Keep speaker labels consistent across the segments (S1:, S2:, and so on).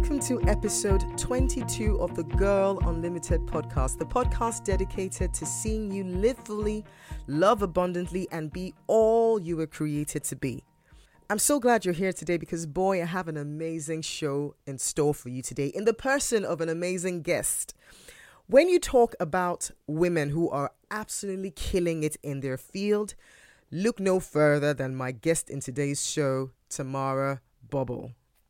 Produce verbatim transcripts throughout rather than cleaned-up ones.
S1: welcome to episode twenty-two of the Girl Unlimited podcast, the podcast dedicated to seeing you live fully, love abundantly, and be all you were created to be. I'm so glad you're here today because, boy, I have an amazing show in store for you today in the person of an amazing guest. When you talk about women who are absolutely killing it in their field, look no further than my guest in today's show, Tamara Bubble.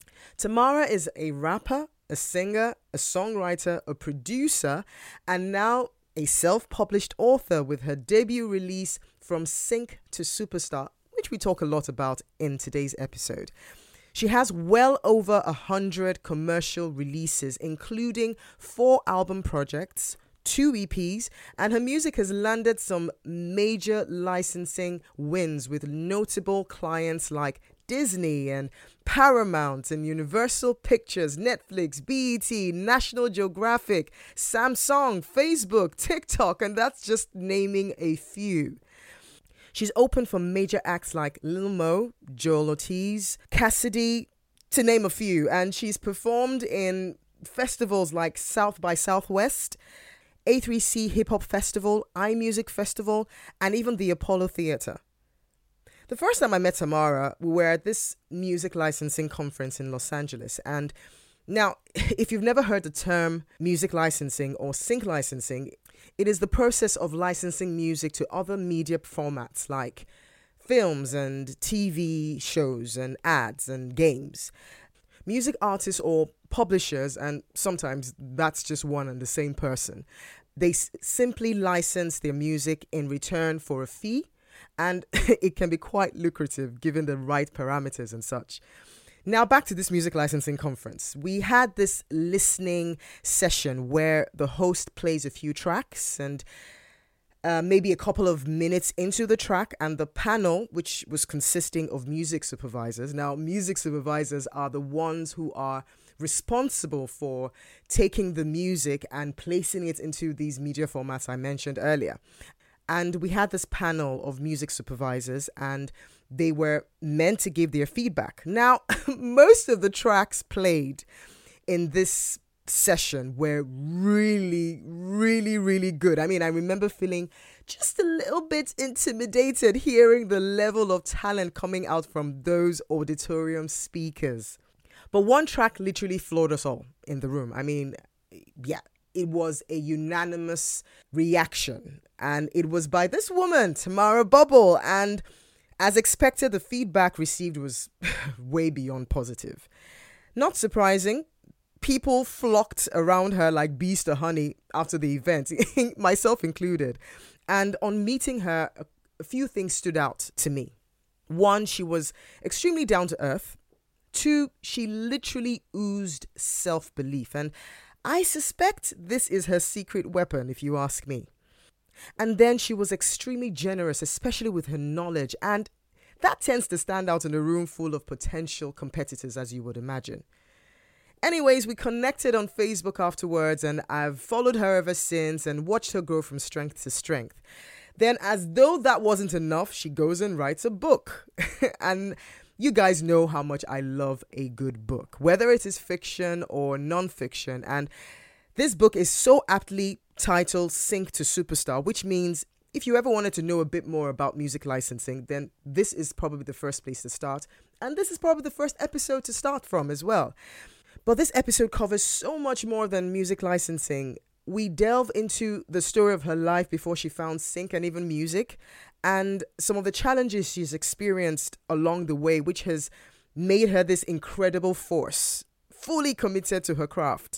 S1: Tamara is a rapper, a singer, a songwriter, a producer, and now a self-published author with her debut release From Sync to Superstar, which we talk a lot about in today's episode. She has well over a hundred commercial releases, including four album projects, two E Ps, and her music has landed some major licensing wins with notable clients like Disney and Paramount and Universal Pictures, Netflix, B E T, National Geographic, Samsung, Facebook, TikTok, and that's just naming a few. She's opened for major acts like Lil Mo, Joel Ortiz, Cassidy, to name a few, and she's performed in festivals like South by Southwest, A three C Hip Hop Festival, iMusic Festival, and even the Apollo Theatre. The first time I met Tamara, we were at this music licensing conference in Los Angeles. And now, if you've never heard the term music licensing or sync licensing, it is the process of licensing music to other media formats like films and T V shows and ads and games. Music artists or publishers, and sometimes that's just one and the same person, they s- simply license their music in return for a fee. And it can be quite lucrative given the right parameters and such. Now back to this music licensing conference. We had this listening session where the host plays a few tracks and uh, maybe a couple of minutes into the track, and the panel, which was consisting of music supervisors. Now, music supervisors are the ones who are responsible for taking the music and placing it into these media formats I mentioned earlier. And we had this panel of music supervisors, and they were meant to give their feedback. Now, most of the tracks played in this session were really, really, really good. I mean, I remember feeling just a little bit intimidated hearing the level of talent coming out from those auditorium speakers. But one track literally floored us all in the room. I mean, yeah. It was a unanimous reaction, and it was by this woman, Tamara Bubble, and as expected, the feedback received was way beyond positive. Not surprising, people flocked around her like bees to honey after the event, myself included, and on meeting her, a, a few things stood out to me. One, she was extremely down to earth. Two, she literally oozed self-belief, and I suspect this is her secret weapon, if you ask me. And then she was extremely generous, especially with her knowledge. And that tends to stand out in a room full of potential competitors, as you would imagine. Anyways, we connected on Facebook afterwards, and I've followed her ever since and watched her grow from strength to strength. Then, as though that wasn't enough, she goes and writes a book. And you guys know how much I love a good book, whether it is fiction or non-fiction. And this book is so aptly titled Sync to Superstar, which means if you ever wanted to know a bit more about music licensing, then this is probably the first place to start. And this is probably the first episode to start from as well. But this episode covers so much more than music licensing. We delve into the story of her life before she found sync and even music, and some of the challenges she's experienced along the way, which has made her this incredible force, fully committed to her craft.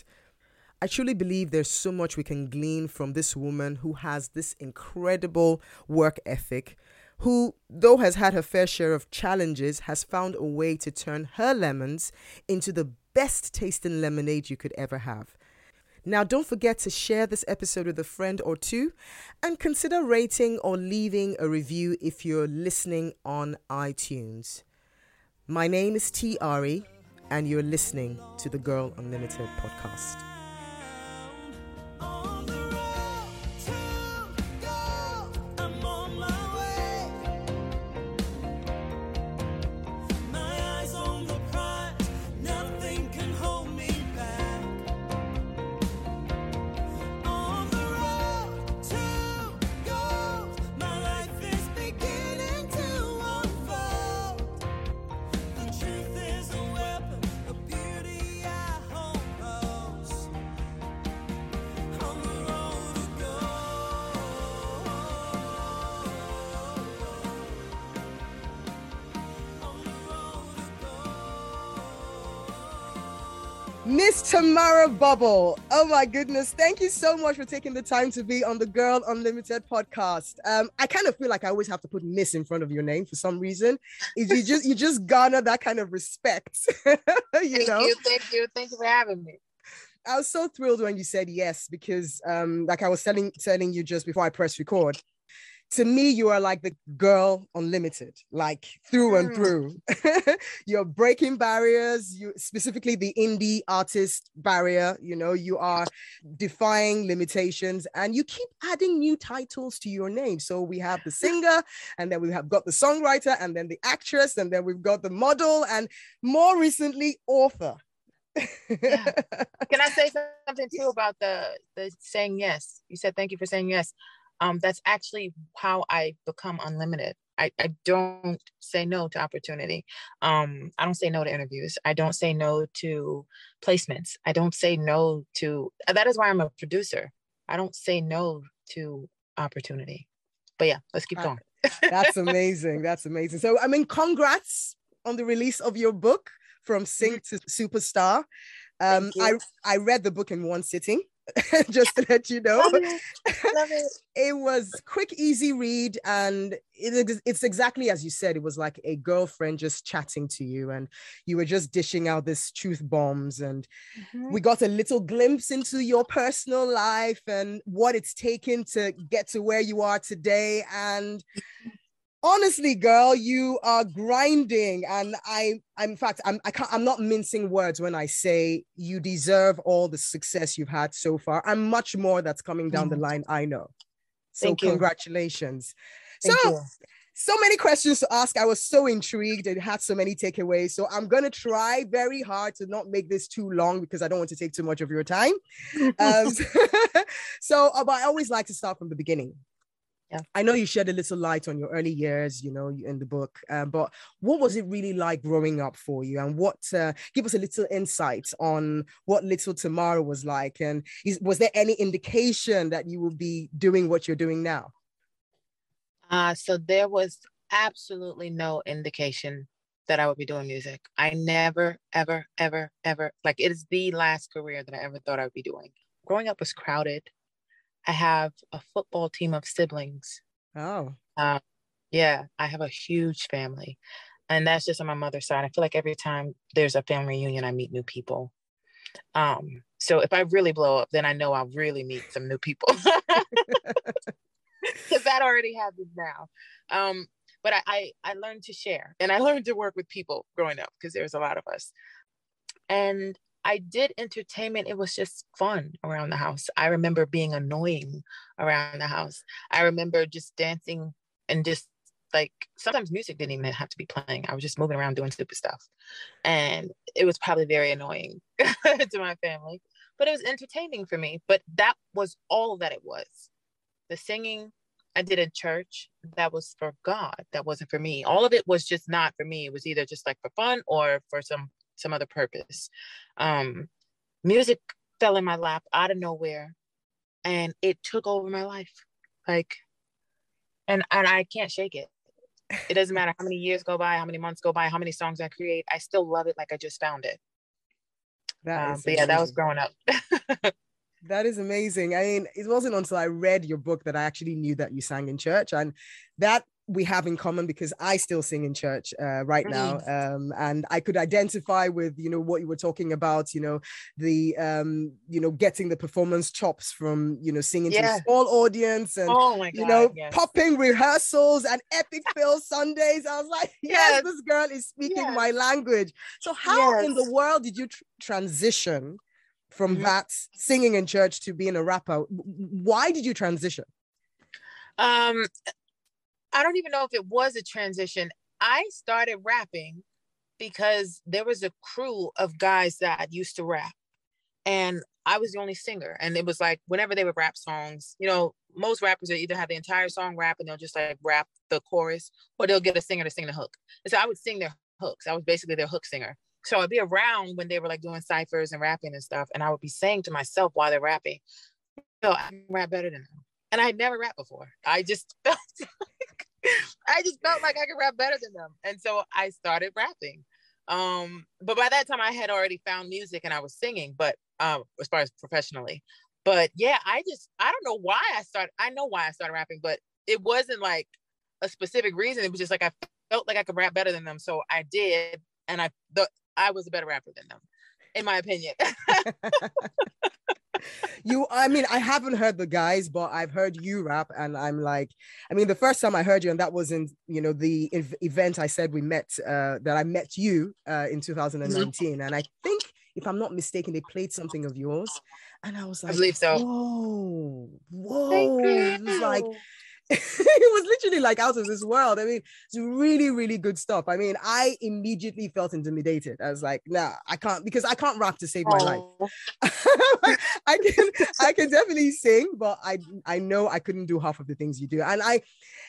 S1: I truly believe there's so much we can glean from this woman who has this incredible work ethic, who, though has had her fair share of challenges, has found a way to turn her lemons into the best tasting lemonade you could ever have. Now, don't forget to share this episode with a friend or two, and consider rating or leaving a review if you're listening on iTunes. My name is T. Ari, and you're listening to the Girl Unlimited podcast.
S2: My eyes on the prize, nothing can hold me
S1: Miss Tamara Bubble. Oh my goodness. Thank you so much for taking the time to be on the Girl Unlimited podcast. Um, I kind of feel like I always have to put Miss in front of your name for some reason. Is you just you just garner that kind of respect. you
S2: thank
S1: know?
S2: you, thank you, thank you for having me.
S1: I was so thrilled when you said yes, because um, like I was telling telling you just before I press record, to me, you are like the Girl Unlimited, like through mm. and through. You're breaking barriers, you specifically the indie artist barrier. You know, you are defying limitations, and you keep adding new titles to your name. So we have the singer, and then we have got the songwriter, and then the actress, and then we've got the model, and more recently, author.
S2: Yeah. Can I say something too about the the saying yes? You said thank you for saying yes. Um, that's actually how I become unlimited. I, I don't say no to opportunity. Um, I don't say no to interviews. I don't say no to placements. I don't say no to, that is why I'm a producer. I don't say no to opportunity. But yeah, let's keep going.
S1: That's amazing. That's amazing. So, I mean, congrats on the release of your book, From Sing to Superstar. Um, I, I read the book in one sitting. Just to let you know.
S2: Love it. Love it.
S1: It was quick, easy read, and it, it's exactly as you said. It was like a girlfriend just chatting to you, and you were just dishing out this truth bombs, and mm-hmm. we got a little glimpse into your personal life and what it's taken to get to where you are today. And honestly, girl, you are grinding, and I, I'm, in fact, I'm, I can't, I'm not mincing words when I say you deserve all the success you've had so far, and much more that's coming down mm-hmm. the line. I know. So
S2: Thank
S1: congratulations.
S2: You. Thank
S1: so,
S2: you.
S1: so many questions to ask. I was so intrigued. It had so many takeaways. So I'm gonna try very hard to not make this too long, because I don't want to take too much of your time. um, so, but I always like to start from the beginning.
S2: Yeah.
S1: I know you shed a little light on your early years, you know, in the book, uh, but what was it really like growing up for you? And what, uh, give us a little insight on what little Tamara was like. And is, was there any indication that you would be doing what you're doing now?
S2: Uh, so there was absolutely no indication that I would be doing music. I never, ever, ever, ever, like it is the last career that I ever thought I would be doing. Growing up was crowded. I have a football team of siblings.
S1: Oh.
S2: Uh, yeah, I have a huge family. And that's just on my mother's side. I feel like every time there's a family reunion, I meet new people. Um, so if I really blow up, then I know I'll really meet some new people. Because that already happens now. Um, but I, I, I learned to share, and I learned to work with people growing up, because there's a lot of us. And I did entertainment. It was just fun around the house. I remember being annoying around the house. I remember just dancing, and just like, sometimes music didn't even have to be playing. I was just moving around doing stupid stuff. And it was probably very annoying to my family, but it was entertaining for me. But that was all that it was. The singing I did in church, that was for God. That wasn't for me. All of it was just not for me. It was either just like for fun or for some some other purpose. Um, music fell in my lap out of nowhere, and it took over my life. Like, and, and I can't shake it. It doesn't matter how many years go by, how many months go by, how many songs I create. I still love it like I just found it.
S1: That
S2: um, but yeah, that was growing up.
S1: That is amazing. I mean, it wasn't until I read your book that I actually knew that you sang in church, and that we have in common, because I still sing in church uh, right now. Um, and I could identify with, you know, what you were talking about, you know, the, um, you know, getting the performance chops from, you know, singing yeah. to a small audience, and,
S2: oh my God,
S1: you know,
S2: yes.
S1: popping rehearsals and epic fail Sundays. I was like, yes, yes, this girl is speaking yes. my language. So how yes. in the world did you tr- transition from mm-hmm. that singing in church to being a rapper? Why did you transition?
S2: Um, I don't even know if it was a transition. I started rapping because there was a crew of guys that used to rap, and I was the only singer. And it was like, whenever they would rap songs, you know, most rappers will either have the entire song rap and they'll just like rap the chorus, or they'll get a singer to sing the hook. And so I would sing their hooks. I was basically their hook singer. So I'd be around when they were like doing ciphers and rapping and stuff, and I would be saying to myself while they're rapping, "No, I can rap better than them." And I had never rapped before. I just felt like, I just felt like I could rap better than them. And so I started rapping. Um, but by that time I had already found music and I was singing, but um, as far as professionally. But yeah, I just, I don't know why I started, I know why I started rapping, but it wasn't like a specific reason. It was just like, I felt like I could rap better than them. So I did. And I, the, I was a better rapper than them, in my opinion.
S1: You, I mean, I haven't heard the guys, but I've heard you rap, and I'm like, I mean, the first time I heard you, and that was in, you know, the ev- event I said we met, uh, that I met you uh, in two thousand nineteen, mm-hmm. And I think, if I'm not mistaken, they played something of yours, and I was like,
S2: I believe so.
S1: Whoa, whoa!
S2: Thank you.
S1: It was like, it was literally like out of this world. I mean, it's really, really good stuff. I mean, I immediately felt intimidated. I was like, nah, I can't, because I can't rap to save my life. I can, I can definitely sing, but I, I know I couldn't do half of the things you do. And I,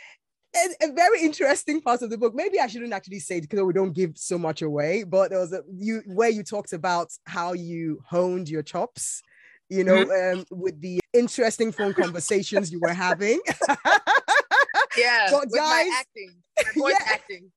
S1: a very interesting part of the book, maybe I shouldn't actually say it because we don't give so much away, but there was a, you, where you talked about how you honed your chops, you know, mm-hmm. um, with the interesting phone conversations you were having.
S2: Yeah, but with guys, my acting, my voice yeah. acting.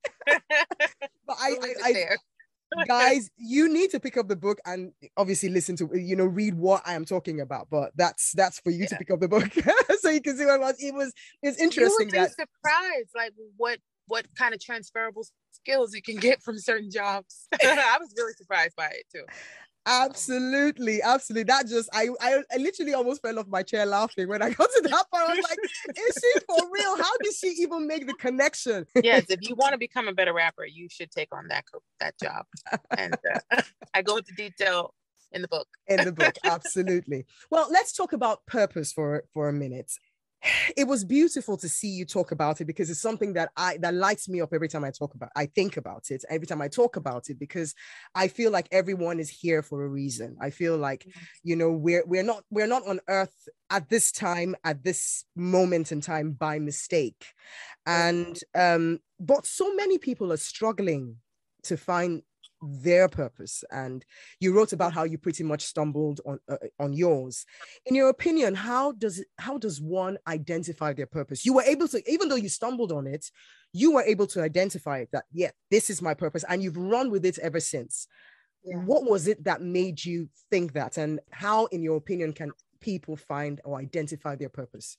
S1: But I, I, I guys, you need to pick up the book and obviously listen to, you know, read what I am talking about. But that's that's for you yeah. to pick up the book so you can see what it was. It was it's interesting.
S2: You would be that surprised, like what what kind of transferable skills you can get from certain jobs. I was really surprised by it too.
S1: Absolutely, absolutely. That just I, I I literally almost fell off my chair laughing when I got to that part. I was like, is she for real? How did she even make the connection?
S2: Yes, if you want to become a better rapper, you should take on that that job. And uh, I go into detail in the book.
S1: In the book, absolutely. Well, let's talk about purpose for for a minute. It was beautiful to see you talk about it because it's something that I that lights me up every time I talk about I think about it every time I talk about it, because I feel like everyone is here for a reason. I feel like, you know, we're we're not we're not on earth at this time, at this moment in time, by mistake. And um but so many people are struggling to find their purpose, and you wrote about how you pretty much stumbled on uh, on yours. In your opinion, how does how does one identify their purpose? You were able to, even though you stumbled on it, you were able to identify it, that yeah, this is my purpose, and you've run with it ever since. Yeah. What was it that made you think that, and how, in your opinion, can people find or identify their purpose?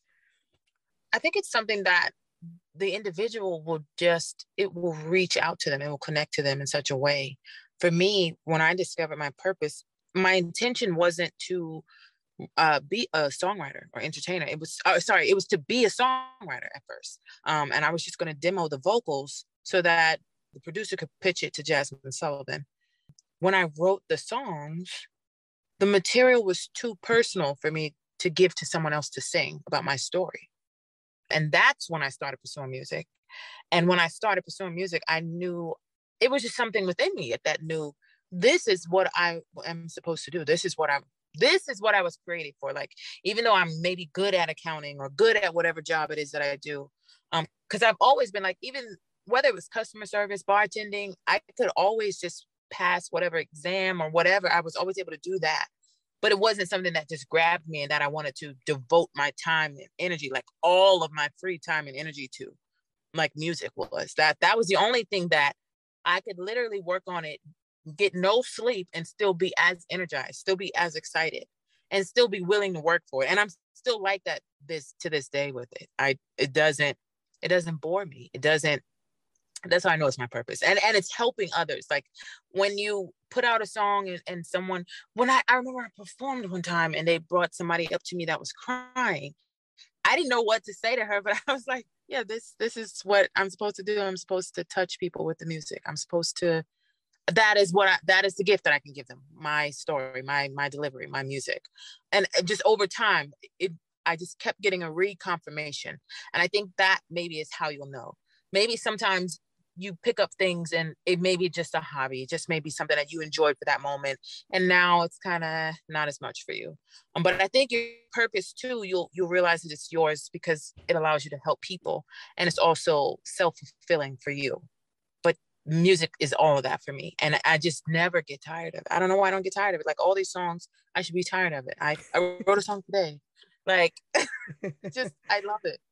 S2: I think it's something that the individual will just, it will reach out to them. It will connect to them in such a way. For me, when I discovered my purpose, my intention wasn't to uh, be a songwriter or entertainer. It was, uh, sorry, it was to be a songwriter at first. Um, and I was just going to demo the vocals so that the producer could pitch it to Jasmine Sullivan. When I wrote the songs, the material was too personal for me to give to someone else to sing about my story. And that's when I started pursuing music. And when I started pursuing music, I knew it was just something within me that knew this is what I am supposed to do. This is what I'm, this is what I was created for. Like, even though I'm maybe good at accounting or good at whatever job it is that I do, um, because I've always been like, even whether it was customer service, bartending, I could always just pass whatever exam or whatever. I was always able to do that. But it wasn't something that just grabbed me and that I wanted to devote my time and energy, like all of my free time and energy to, like music was. That that was the only thing that I could literally work on it, get no sleep, and still be as energized, still be as excited, and still be willing to work for it. And I'm still like that this to this day with it. I it doesn't it doesn't bore me. It doesn't. That's how I know it's my purpose. And and it's helping others. Like when you put out a song and, and someone, when I, I remember I performed one time and they brought somebody up to me that was crying. I didn't know what to say to her, but I was like, yeah, this this is what I'm supposed to do. I'm supposed to touch people with the music. I'm supposed to, that is what I, that is the gift that I can give them. My story, my my delivery, my music. And just over time, it I just kept getting a reconfirmation. And I think that maybe is how you'll know. Maybe sometimes you pick up things and it may be just a hobby, just maybe something that you enjoyed for that moment. And now it's kind of not as much for you. Um, but I think your purpose too, you'll, you'll realize that it's yours because it allows you to help people. And it's also self-fulfilling for you. But music is all of that for me. And I just never get tired of it. I don't know why I don't get tired of it. Like all these songs, I should be tired of it. I, I wrote a song today. Like, just, I love it.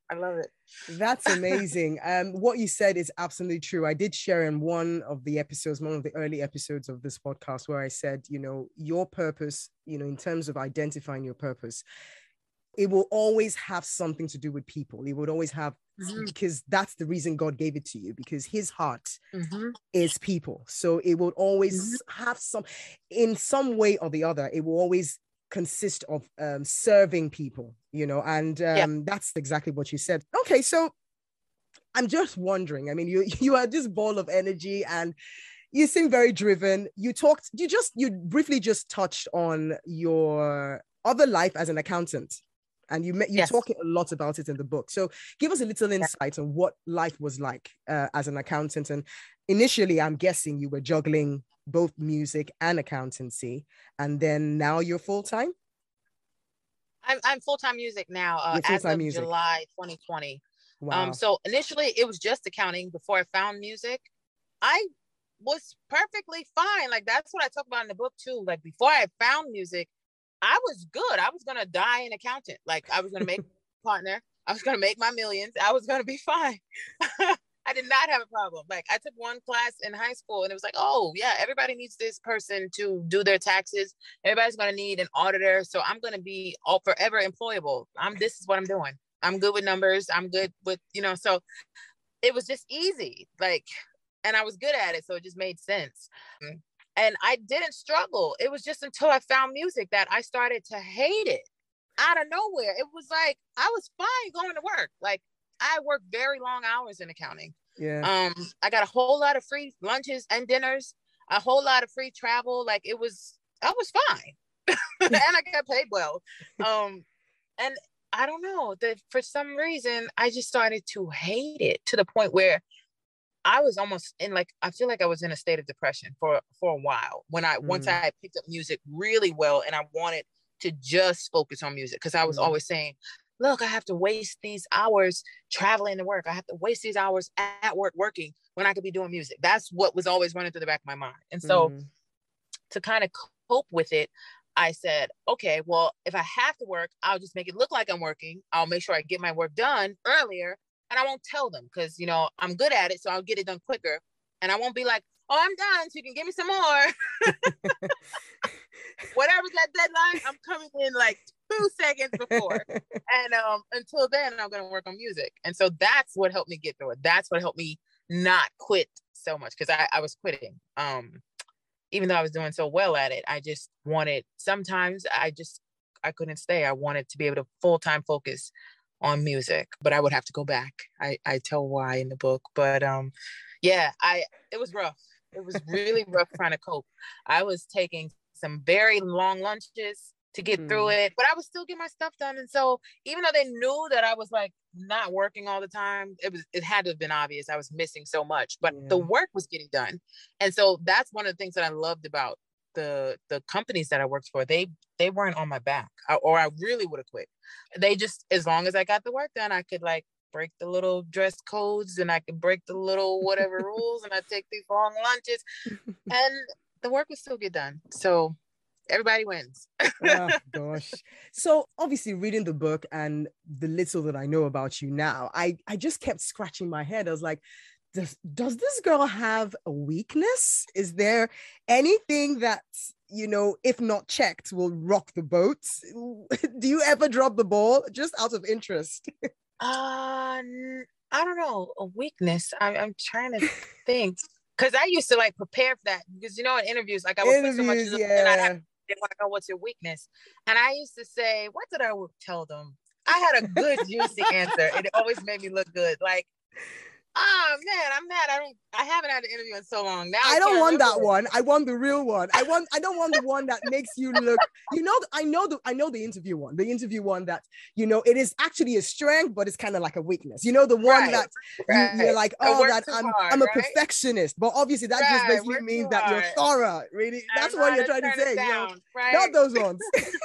S2: I love it.
S1: That's amazing. Um, what you said is absolutely true. I did share in one of the episodes, one of the early episodes of this podcast, where I said, you know, your purpose, you know, in terms of identifying your purpose, it will always have something to do with people. It would always have, mm-hmm. because that's the reason God gave it to you, because his heart mm-hmm. is people. So it will always mm-hmm. have some, in some way or the other, it will always consist of um, serving people, you know, and um, yeah. that's exactly what you said. Okay, so I'm just wondering, I mean, you you are this ball of energy and you seem very driven. You talked, you just, you briefly just touched on your other life as an accountant. And you you yes. talk a lot about it in the book. So give us a little insight yeah. on what life was like uh, as an accountant. And initially, I'm guessing you were juggling both music and accountancy. And then now you're full-time?
S2: I'm, I'm full-time music now uh, as of music. July twenty twenty. Wow. Um, so initially, it was just accounting before I found music. I was perfectly fine. Like, that's what I talk about in the book, too. Like, before I found music, I was good. I was going to die an accountant. Like, I was going to make a partner. I was going to make my millions. I was going to be fine. I did not have a problem. Like, I took one class in high school and it was like, oh yeah, everybody needs this person to do their taxes. Everybody's going to need an auditor. So I'm going to be all forever employable. I'm, this is what I'm doing. I'm good with numbers. I'm good with, you know, so it was just easy. Like, and I was good at it. So it just made sense. And I didn't struggle. It was just until I found music that I started to hate it out of nowhere. It was like, I was fine going to work. Like, I worked very long hours in accounting. Yeah. Um, I got a whole lot of free lunches and dinners, a whole lot of free travel. Like, it was, I was fine. And I got paid well. Um, and I don't know that for some reason, I just started to hate it to the point where I was almost in, like, I feel like I was in a state of depression for, for a while when I, mm. once I picked up music really well and I wanted to just focus on music. Cause I was mm. always saying, look, I have to waste these hours traveling to work. I have to waste these hours at work working when I could be doing music. That's what was always running through the back of my mind. And so mm. to kind of cope with it, I said, okay, well, if I have to work, I'll just make it look like I'm working. I'll make sure I get my work done earlier. And I won't tell them because, you know, I'm good at it. So I'll get it done quicker. And I won't be like, oh, I'm done. So you can give me some more. Whatever's that deadline, I'm coming in like two seconds before. And um, until then, I'm going to work on music. And so that's what helped me get through it. That's what helped me not quit so much because I, I was quitting. Um, even though I was doing so well at it, I just wanted, sometimes I just, I couldn't stay. I wanted to be able to full-time focus on music, but I would have to go back. I, I tell why in the book, but um, yeah, I, it was rough. It was really rough trying to cope. I was taking some very long lunches to get mm. through it, but I was still getting my stuff done. And so even though they knew that I was like not working all the time, it was, it had to have been obvious. I was missing so much, but yeah. the work was getting done. And so that's one of the things that I loved about the the companies that I worked for. They they weren't on my back, or I really would have quit. They just, as long as I got the work done, I could like break the little dress codes and I could break the little whatever rules and I take these long lunches and the work would still get done. So everybody wins.
S1: Oh gosh. So obviously reading the book and the little that I know about you now, I I just kept scratching my head. I was like, Does, does this girl have a weakness? Is there anything that, you know, if not checked, will rock the boat? Do you ever drop the ball just out of interest? uh,
S2: I don't know. A weakness. I, I'm trying to think. Because I used to like prepare for that. Because, you know, in interviews, like I would put so much in yeah. and I'd have, they want to know what's your weakness. And I used to say, what did I tell them? I had a good, juicy answer. It always made me look good. Like, oh man, I'm mad. I don't. I haven't had an interview in so long. Now I,
S1: I don't want that one. I want the real one. I want. I don't want the one that makes you look. You know. I know the. I know the interview one. The interview one that, you know, it is actually a strength, but it's kind of like a weakness. You know, the one right, that right. you, you're like, oh, that I'm. Hard, I'm a right? perfectionist, but obviously that right, just basically means that you're thorough. Really, that's what you're trying to say. Down, you know? Right? Not those ones.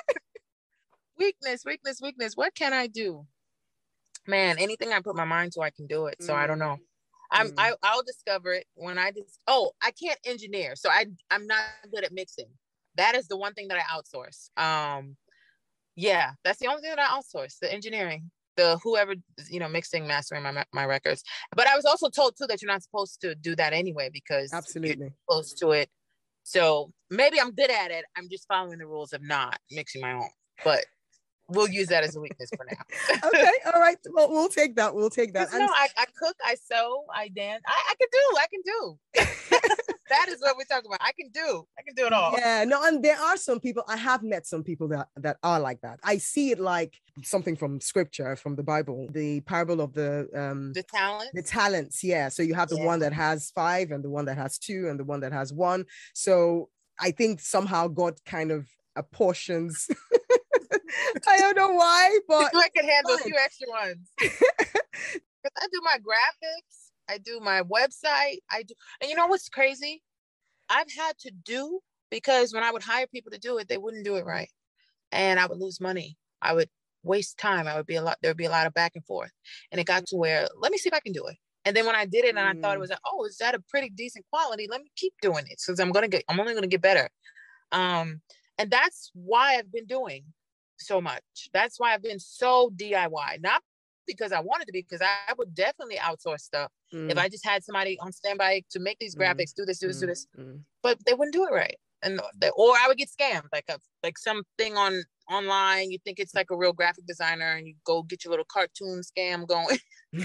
S2: weakness, weakness, weakness. What can I do? Man, anything I put my mind to, I can do it. So mm. I don't know. I'm, mm. I, I'll discover it when I just, oh, I can't engineer. So I, I'm not good at mixing. That is the one thing that I outsource. Um, yeah, that's the only thing that I outsource, the engineering. the whoever, you know, mixing, mastering my my records. But I was also told too that you're not supposed to do that anyway because
S1: Absolutely.
S2: you're close to it. So maybe I'm good at it. I'm just following the rules of not mixing my own. But we'll use that as a weakness for now.
S1: Okay, all right. Well, we'll take that. We'll take that.
S2: And no, I, I cook, I sew, I dance. I, I can do. I can do. That is what we're talking about. I can do. I can do it all.
S1: Yeah, no, and there are some people, I have met some people that, that are like that. I see it like something from scripture, from the Bible, the parable of the... Um,
S2: the talents?
S1: The talents, yeah. So you have the
S2: yeah.
S1: one that has five and the one that has two and the one that has one. So I think somehow God kind of apportions... I don't know why, but...
S2: I can handle a few extra ones. Because I do my graphics. I do my website. I do, and you know what's crazy? I've had to do, because when I would hire people to do it, they wouldn't do it right. And I would lose money. I would waste time. I would be a lot, there'd be a lot of back and forth. And it got to where, let me see if I can do it. And then when I did it and I thought it was like, oh, is that a pretty decent quality? Let me keep doing it. Because I'm gonna get, I'm only gonna get better. Um, and that's why I've been doing so much. That's why I've been so D I Y. Not because I wanted to be, because I would definitely outsource stuff mm. if I just had somebody on standby to make these graphics, mm. do this, do this, mm. do this. Mm. But they wouldn't do it right, and they, or I would get scammed, like a like something on online. You think it's like a real graphic designer, and you go get your little cartoon scam going.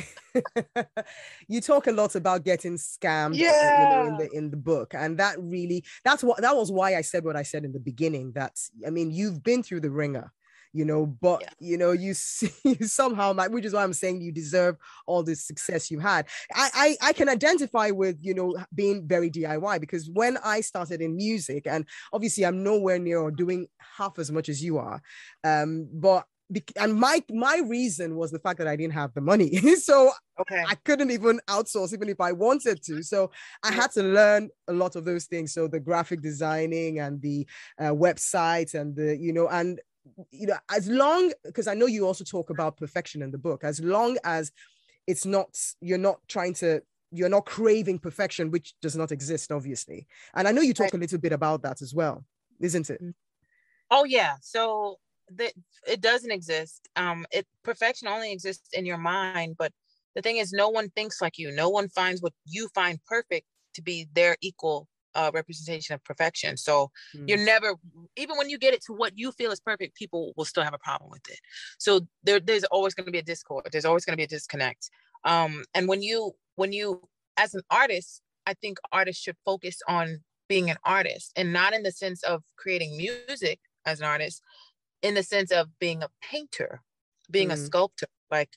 S1: You talk a lot about getting scammed,
S2: yeah.
S1: you know, in the in the book, and that really that's what that was why I said what I said in the beginning. That's I mean, you've been through the ringer. You know, but, yeah. you know, you see you somehow, like, which is why I'm saying you deserve all this success you had. I, I, I can identify with, you know, being very D I Y, because when I started in music, and obviously I'm nowhere near or doing half as much as you are, um, but and my my reason was the fact that I didn't have the money. So
S2: okay.
S1: I couldn't even outsource even if I wanted to. So I had to learn a lot of those things. So the graphic designing and the uh, website and the, you know, and you know, as long, because I know you also talk about perfection in the book, as long as it's not, you're not trying to, you're not craving perfection, which does not exist, obviously. And I know you talk right. a little bit about that as well, isn't it?
S2: Oh yeah. So the, it doesn't exist. Um, it perfection only exists in your mind. But the thing is, no one thinks like you. No one finds what you find perfect to be their equal Uh, representation of perfection. So mm. you're never, even when you get it to what you feel is perfect, people will still have a problem with it. So there, there's always going to be a discord. There's always going to be a disconnect. Um, and when you, when you, as an artist, I think artists should focus on being an artist, and not in the sense of creating music as an artist, in the sense of being a painter, being mm. a sculptor. Like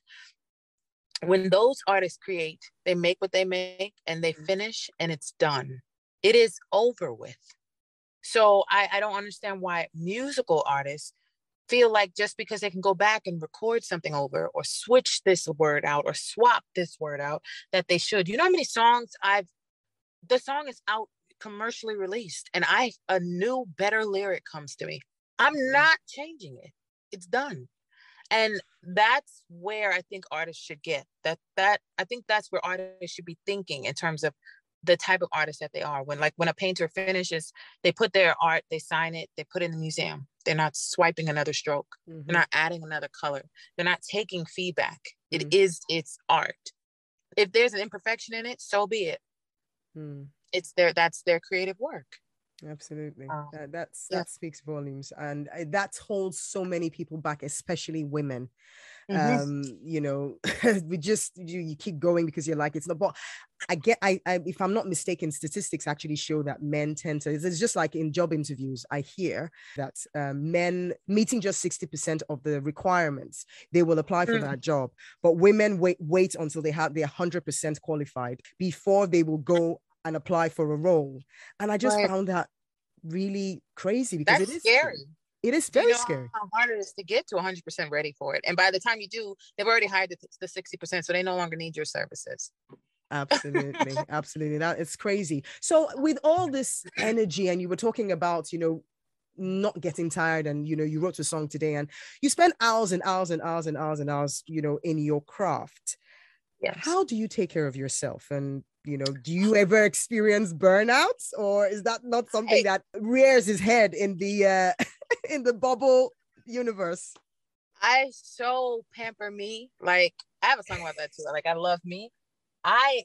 S2: when those artists create, they make what they make and they finish and it's done. It is over with. So I, I don't understand why musical artists feel like just because they can go back and record something over or switch this word out or swap this word out, that they should. You know how many songs I've, the song is out commercially released and I, a new, better lyric comes to me. I'm not changing it. It's done. And that's where I think artists should get that, that I think that's where artists should be thinking in terms of the type of artist that they are. When like when a painter finishes, they put their art, they sign it, they put it in the museum. They're not swiping another stroke. Mm-hmm. They're not adding another color. They're not taking feedback. Mm-hmm. It is its art. If there's an imperfection in it, so be it. Mm. It's their, that's their creative work.
S1: Absolutely. Um, that, that's, yeah. that speaks volumes. And uh, that holds so many people back, especially women. Mm-hmm. Um, you know, we just, you, you keep going because you're like, it's not, but I get, I, I, if I'm not mistaken, statistics actually show that men tend to, it's just like in job interviews, I hear that um, men meeting just sixty percent of the requirements, they will apply for mm. that job. But women wait, wait until they have, they're one hundred percent qualified before they will go and apply for a role. And I just right. found that really crazy because
S2: That's
S1: it is
S2: scary.
S1: True. It is very
S2: you know
S1: scary.
S2: How hard it is to get to one hundred percent ready for it. And by the time you do, they've already hired the, the sixty percent, so they no longer need your services.
S1: Absolutely. Absolutely. That it's crazy. So with all this energy, and you were talking about, you know, not getting tired, and, you know, you wrote a song today and you spent hours and hours and hours and hours and hours, you know, in your craft.
S2: Yes.
S1: How do you take care of yourself? And, you know, do you ever experience burnouts, or is that not something hey. that rears his head in the uh, in the bubble universe?
S2: I so pamper me. Like, I have a song about that too. Like, I love me. I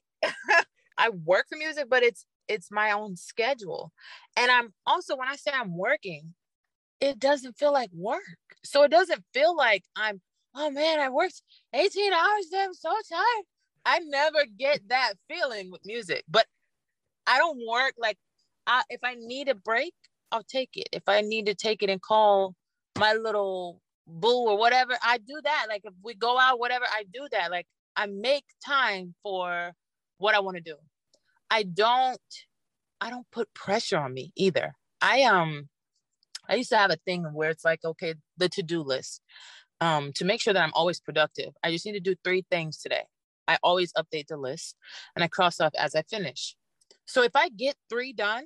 S2: I work for music, but it's it's my own schedule. And I'm also, when I say I'm working, it doesn't feel like work. So it doesn't feel like I'm, oh man, I worked eighteen hours today. I'm so tired. I never get that feeling with music. But I don't work like, I, if I need a break, I'll take it. If I need to take it and call my little boo or whatever, I do that. Like, if we go out, whatever, I do that. Like, I make time for what I want to do. I don't, I don't put pressure on me either. I um, I used to have a thing where it's like, okay, the to-do list. Um, to make sure that I'm always productive, I just need to do three things today. I always update the list and I cross off as I finish. So if I get three done,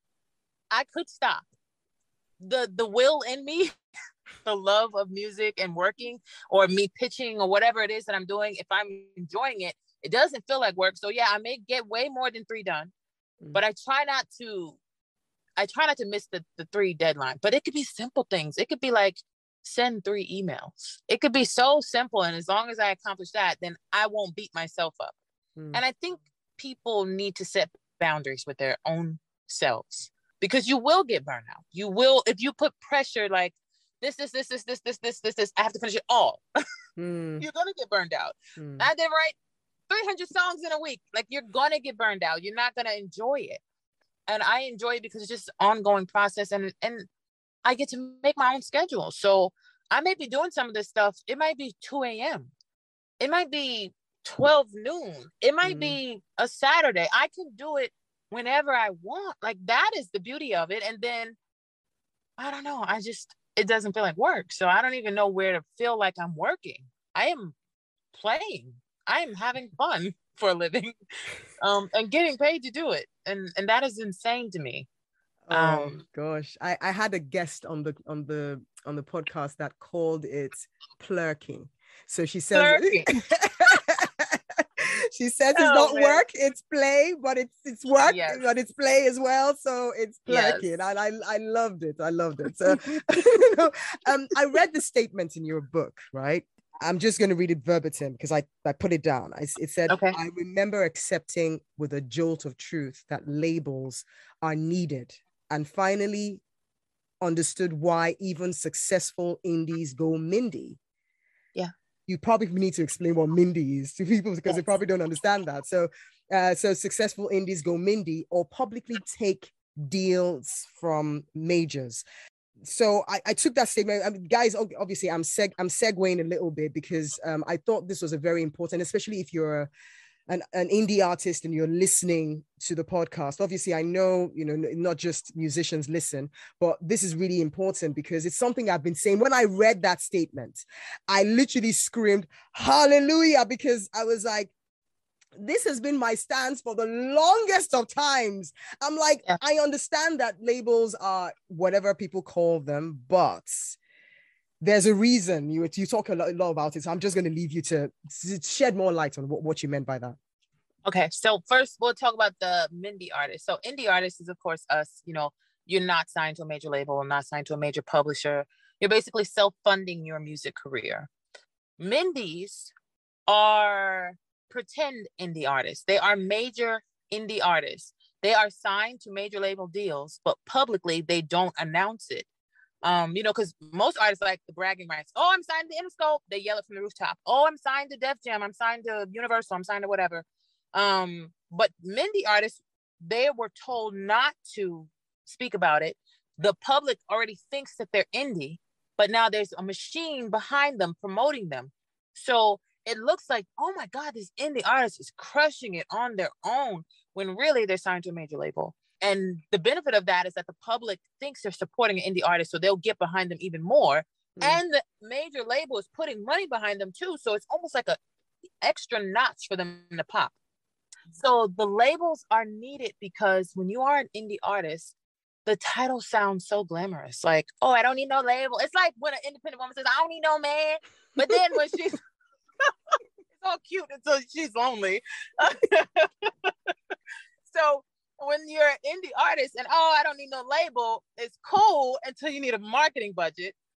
S2: I could stop. The the will in me, the love of music and working, or me pitching or whatever it is that I'm doing, if I'm enjoying it, it doesn't feel like work. So yeah, I may get way more than three done, mm. but I try not to, I try not to miss the, the three deadline. But it could be simple things. It could be like, send three emails. It could be so simple. And as long as I accomplish that, then I won't beat myself up. Mm. And I think people need to set boundaries with their own selves, because you will get burnt out. You will, if you put pressure like this, this, this, this, this, this, this, this, this, I have to finish it all. Mm. You're gonna get burned out. Mm. I did write three hundred songs in a week. Like, you're gonna get burned out. You're not gonna enjoy it. And I enjoy it because it's just an ongoing process, and and I get to make my own schedule. So I may be doing some of this stuff. It might be two a.m. It might be twelve noon. It might mm. be a Saturday. I can do it whenever I want. Like, that is the beauty of it. And then, I don't know, I just, it doesn't feel like work. So I don't even know where to feel like I'm working. I am playing. I am having fun for a living, um, and getting paid to do it. And and that is insane to me.
S1: Oh
S2: um,
S1: gosh. I, I had a guest on the on the on the podcast that called it plurking. So she says she says it's oh, not man. work, it's play, but it's it's work, yes. but it's play as well. So it's plurking. Yes. And I I loved it. I loved it. So you know, um, I read the statement in your book, right? I'm just going to read it verbatim because I, I put it down. I, it said, okay. I remember accepting with a jolt of truth that labels are needed, and finally understood why even successful indies go Mindy.
S2: Yeah.
S1: You probably need to explain what Mindy is to people because yes. they probably don't understand that. So, uh, so successful indies go Mindy or publicly take deals from majors. So I, I took that statement. I mean, guys, obviously I'm seg I'm segueing a little bit because um, I thought this was a very important, especially if you're a, an, an indie artist and you're listening to the podcast. Obviously, I know, you know, not just musicians listen, but this is really important because it's something I've been saying. When I read that statement, I literally screamed, hallelujah, because I was like, this has been my stance for the longest of times. I'm like, yeah. I understand that labels are whatever people call them, but there's a reason. You, you talk a lot, a lot about it. So I'm just going to leave you to, to shed more light on what, what you meant by that.
S2: Okay. So first we'll talk about the Mindy artist. So indie artists is of course us, you know, you're not signed to a major label or not signed to a major publisher. You're basically self-funding your music career. Mindies are pretend indie artists. They are major indie artists. They are signed to major label deals, but publicly they don't announce it. Um, you know, because most artists like the bragging rights. Oh, I'm signed to Interscope. They yell it from the rooftop. Oh, I'm signed to Def Jam. I'm signed to Universal. I'm signed to whatever. Um, but Mindy artists, they were told not to speak about it. The public already thinks that they're indie, but now there's a machine behind them promoting them. So it looks like, oh my God, this indie artist is crushing it on their own, when really they're signed to a major label. And the benefit of that is that the public thinks they're supporting an indie artist, so they'll get behind them even more. Mm. And the major label is putting money behind them too. So it's almost like a extra notch for them to pop. So the labels are needed because when you are an indie artist, the title sounds so glamorous. Like, oh, I don't need no label. It's like when an independent woman says, I don't need no man. But then when she's it's all cute until she's lonely. So when you're an indie artist and, oh, I don't need no label, it's cool until you need a marketing budget.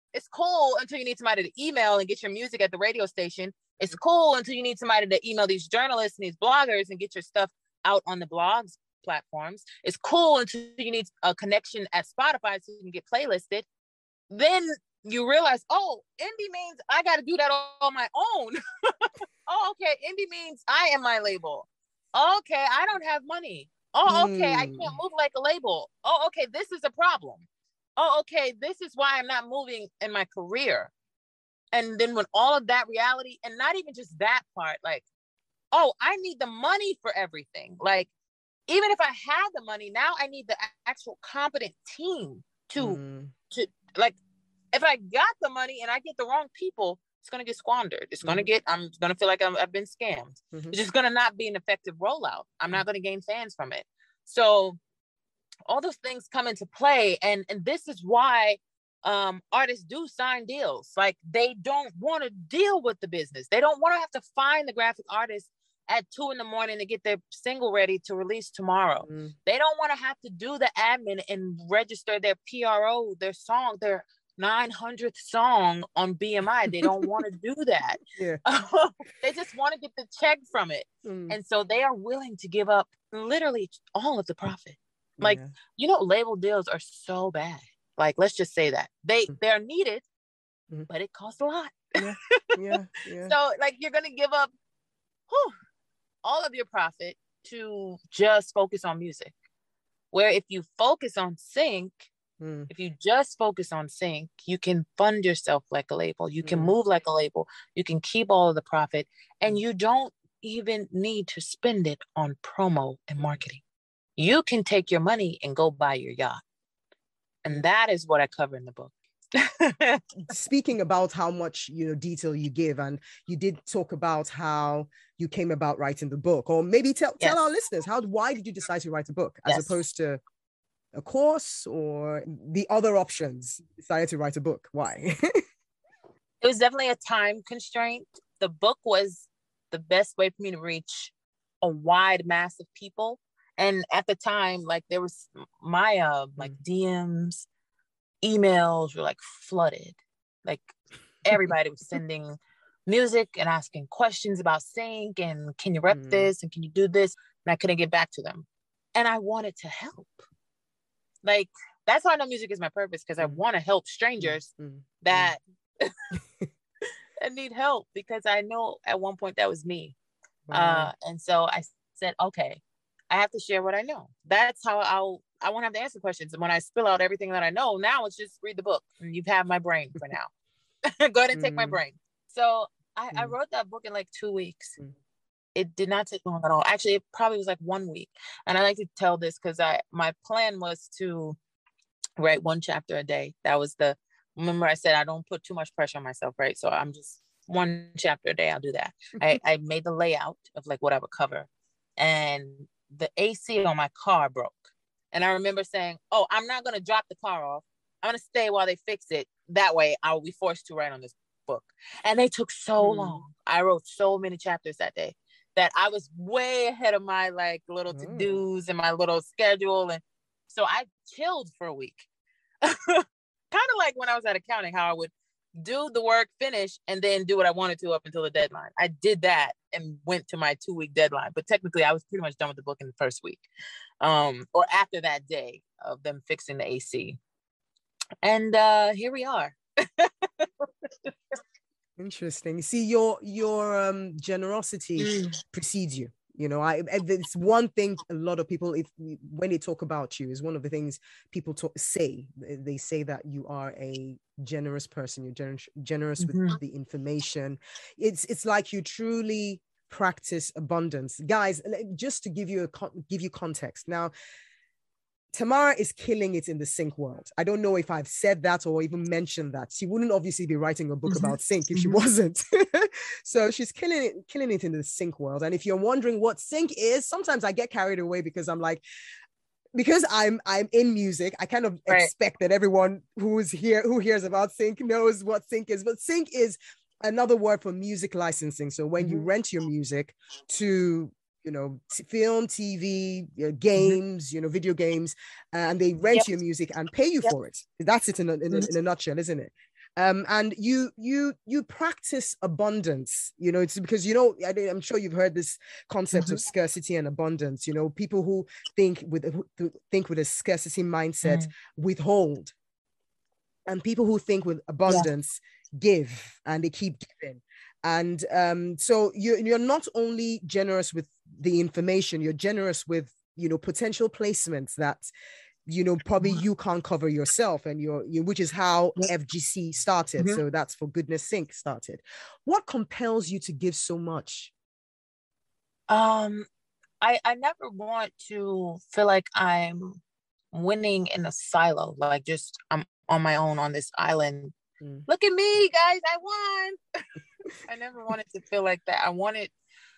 S2: It's cool until you need somebody to email and get your music at the radio station. It's cool until you need somebody to email these journalists and these bloggers and get your stuff out on the blogs platforms. It's cool until you need a connection at Spotify so you can get playlisted. Then you realize, oh, indie means I got to do that on my own. Oh, okay. Indie means I am my label. Okay. I don't have money. Oh, okay. Mm. I can't move like a label. Oh, okay. This is a problem. Oh, okay. This is why I'm not moving in my career. And then when all of that reality, and not even just that part, like, oh, I need the money for everything. Like, even if I had the money, now I need the actual competent team to, mm. to like, if I got the money and I get the wrong people, it's going to get squandered. It's mm-hmm. going to get, I'm going to feel like I'm, I've been scammed. Mm-hmm. It's just going to not be an effective rollout. I'm not going to gain fans from it. So all those things come into play. And, and this is why um, artists do sign deals. Like, they don't want to deal with the business. They don't want to have to find the graphic artist at two in the morning to get their single ready to release tomorrow. Mm. They don't want to have to do the admin and register their P R O, their song, their nine hundredth song on B M I. They don't want to do that. Yeah. They just want to get the check from it. Mm. And so they are willing to give up literally all of the profit. Like, yeah. you know, label deals are so bad. Like, let's just say that. They, mm. they're needed, mm. but it costs a lot.
S1: Yeah. Yeah. Yeah.
S2: So, like, you're going to give up whew, all of your profit to just focus on music. Where if you focus on sync, mm. if you just focus on sync, you can fund yourself like a label. You can mm. move like a label. You can keep all of the profit, and you don't even need to spend it on promo and marketing. You can take your money and go buy your yacht. And that is what I cover in the book.
S1: Speaking about how much, you know, detail you give, and you did talk about how you came about writing the book, or maybe tell, yes. tell our listeners, how, why did you decide to write a book as yes. opposed to a course, or the other options decided to write a book? Why?
S2: It was definitely a time constraint. The book was the best way for me to reach a wide mass of people. And at the time, like, there was my uh, like D Ms, emails were like flooded. Like, everybody was sending music and asking questions about sync and can you rep mm. this and can you do this? And I couldn't get back to them. And I wanted to help. Like, that's how I know music is my purpose, because I want to help strangers mm. that, mm. that need help, because I know at one point that was me. Wow. Uh, and so I said, okay, I have to share what I know. That's how I'll, I won't have to answer questions. And when I spill out everything that I know, now it's just read the book and you've had my brain for now. Go ahead and take mm. my brain. So I, mm. I wrote that book in like two weeks. Mm. It did not take long at all. Actually, it probably was like one week. And I like to tell this because I, my plan was to write one chapter a day. That was the, remember I said, I don't put too much pressure on myself, right? So I'm just one chapter a day. I'll do that. I, I made the layout of like what I would cover. And the A C on my car broke. And I remember saying, oh, I'm not going to drop the car off. I'm going to stay while they fix it. That way I will be forced to write on this book. And they took so mm. long. I wrote so many chapters that day that I was way ahead of my like little mm. to-dos and my little schedule. And so I chilled for a week. Kind of like when I was at accounting, how I would do the work, finish, and then do what I wanted to up until the deadline. I did that and went to my two week deadline, but technically I was pretty much done with the book in the first week, um, or after that day of them fixing the A C. And uh, here we are.
S1: Interesting. See, your your um, generosity mm. precedes you. You know, I it's one thing a lot of people, if when they talk about you, is one of the things people talk, say. They say that you are a generous person. You're gener- generous mm-hmm. with the information. It's it's like you truly practice abundance, guys. Just to give you a give you context now. Tamara is killing it in the sync world. I don't know if I've said that or even mentioned that. She wouldn't obviously be writing a book mm-hmm. about sync if she mm-hmm. wasn't. So she's killing it, killing it in the sync world. And if you're wondering what sync is, sometimes I get carried away because I'm like, because I'm I'm in music, I kind of right. expect that everyone who's here, who hears about sync knows what sync is. But sync is another word for music licensing. So when mm-hmm. you rent your music to you know, t- film, T V, you know, games, mm-hmm. you know, video games, uh, and they rent yep. your music and pay you yep. for it. That's it in a, in, a, in a nutshell, isn't it? Um, and you you you practice abundance. You know, it's because, you know, I, I'm sure you've heard this concept
S2: Mm-hmm.
S1: of scarcity and abundance. You know, people who think with who think with a scarcity mindset
S2: Mm.
S1: withhold, and people who think with
S2: Yeah.
S1: abundance give, and they keep giving. And um, so you you're not only generous with the information, you're generous with, you know, potential placements that, you know, probably you can't cover yourself, and you're you, which is how F G C started.
S2: Mm-hmm.
S1: So that's For Goodness Sake started. What compels you to give so much?
S2: Um, I I never want to feel like I'm winning in a silo, like just I'm on my own on this island.
S1: Mm.
S2: Look at me, guys, I won. I never wanted to feel like that. I wanted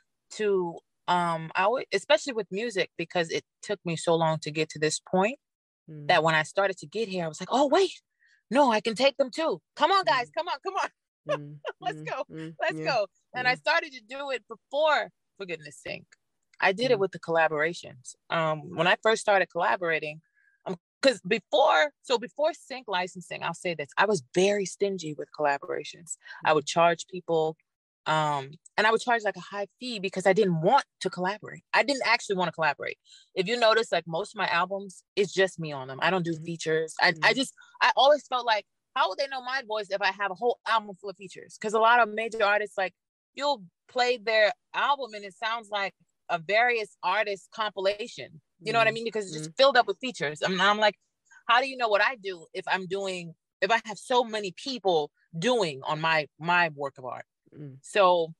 S2: to um I always, especially with music, because it took me so long to get to this point,
S1: Mm.
S2: that when I started to get here, I was like, oh wait, no, I can take them too. Come on, guys, come on, come on.
S1: Mm.
S2: Let's
S1: Mm.
S2: go.
S1: Mm.
S2: Let's
S1: Yeah.
S2: go. And
S1: Yeah.
S2: I started to do it before For Goodness Sake. I did
S1: Mm.
S2: it with the collaborations. Um, when I first started collaborating, um, because before, so before sync licensing, I'll say this, I was very stingy with collaborations. I would charge people, um, and I would charge like a high fee because I didn't want to collaborate. I didn't actually want to collaborate. If you notice, like most of my albums, it's just me on them. I don't do
S1: Mhm.
S2: features. I,
S1: Mhm.
S2: I just, I always felt like, how would they know my voice if I have a whole album full of features? Because a lot of major artists, like, you'll play their album and it sounds like a various artists compilation. You know what I mean? Because it's just filled up with features. I'm, I'm like, how do you know what I do if I'm doing, if I have so many people doing on my my work of art?
S1: Mm.
S2: So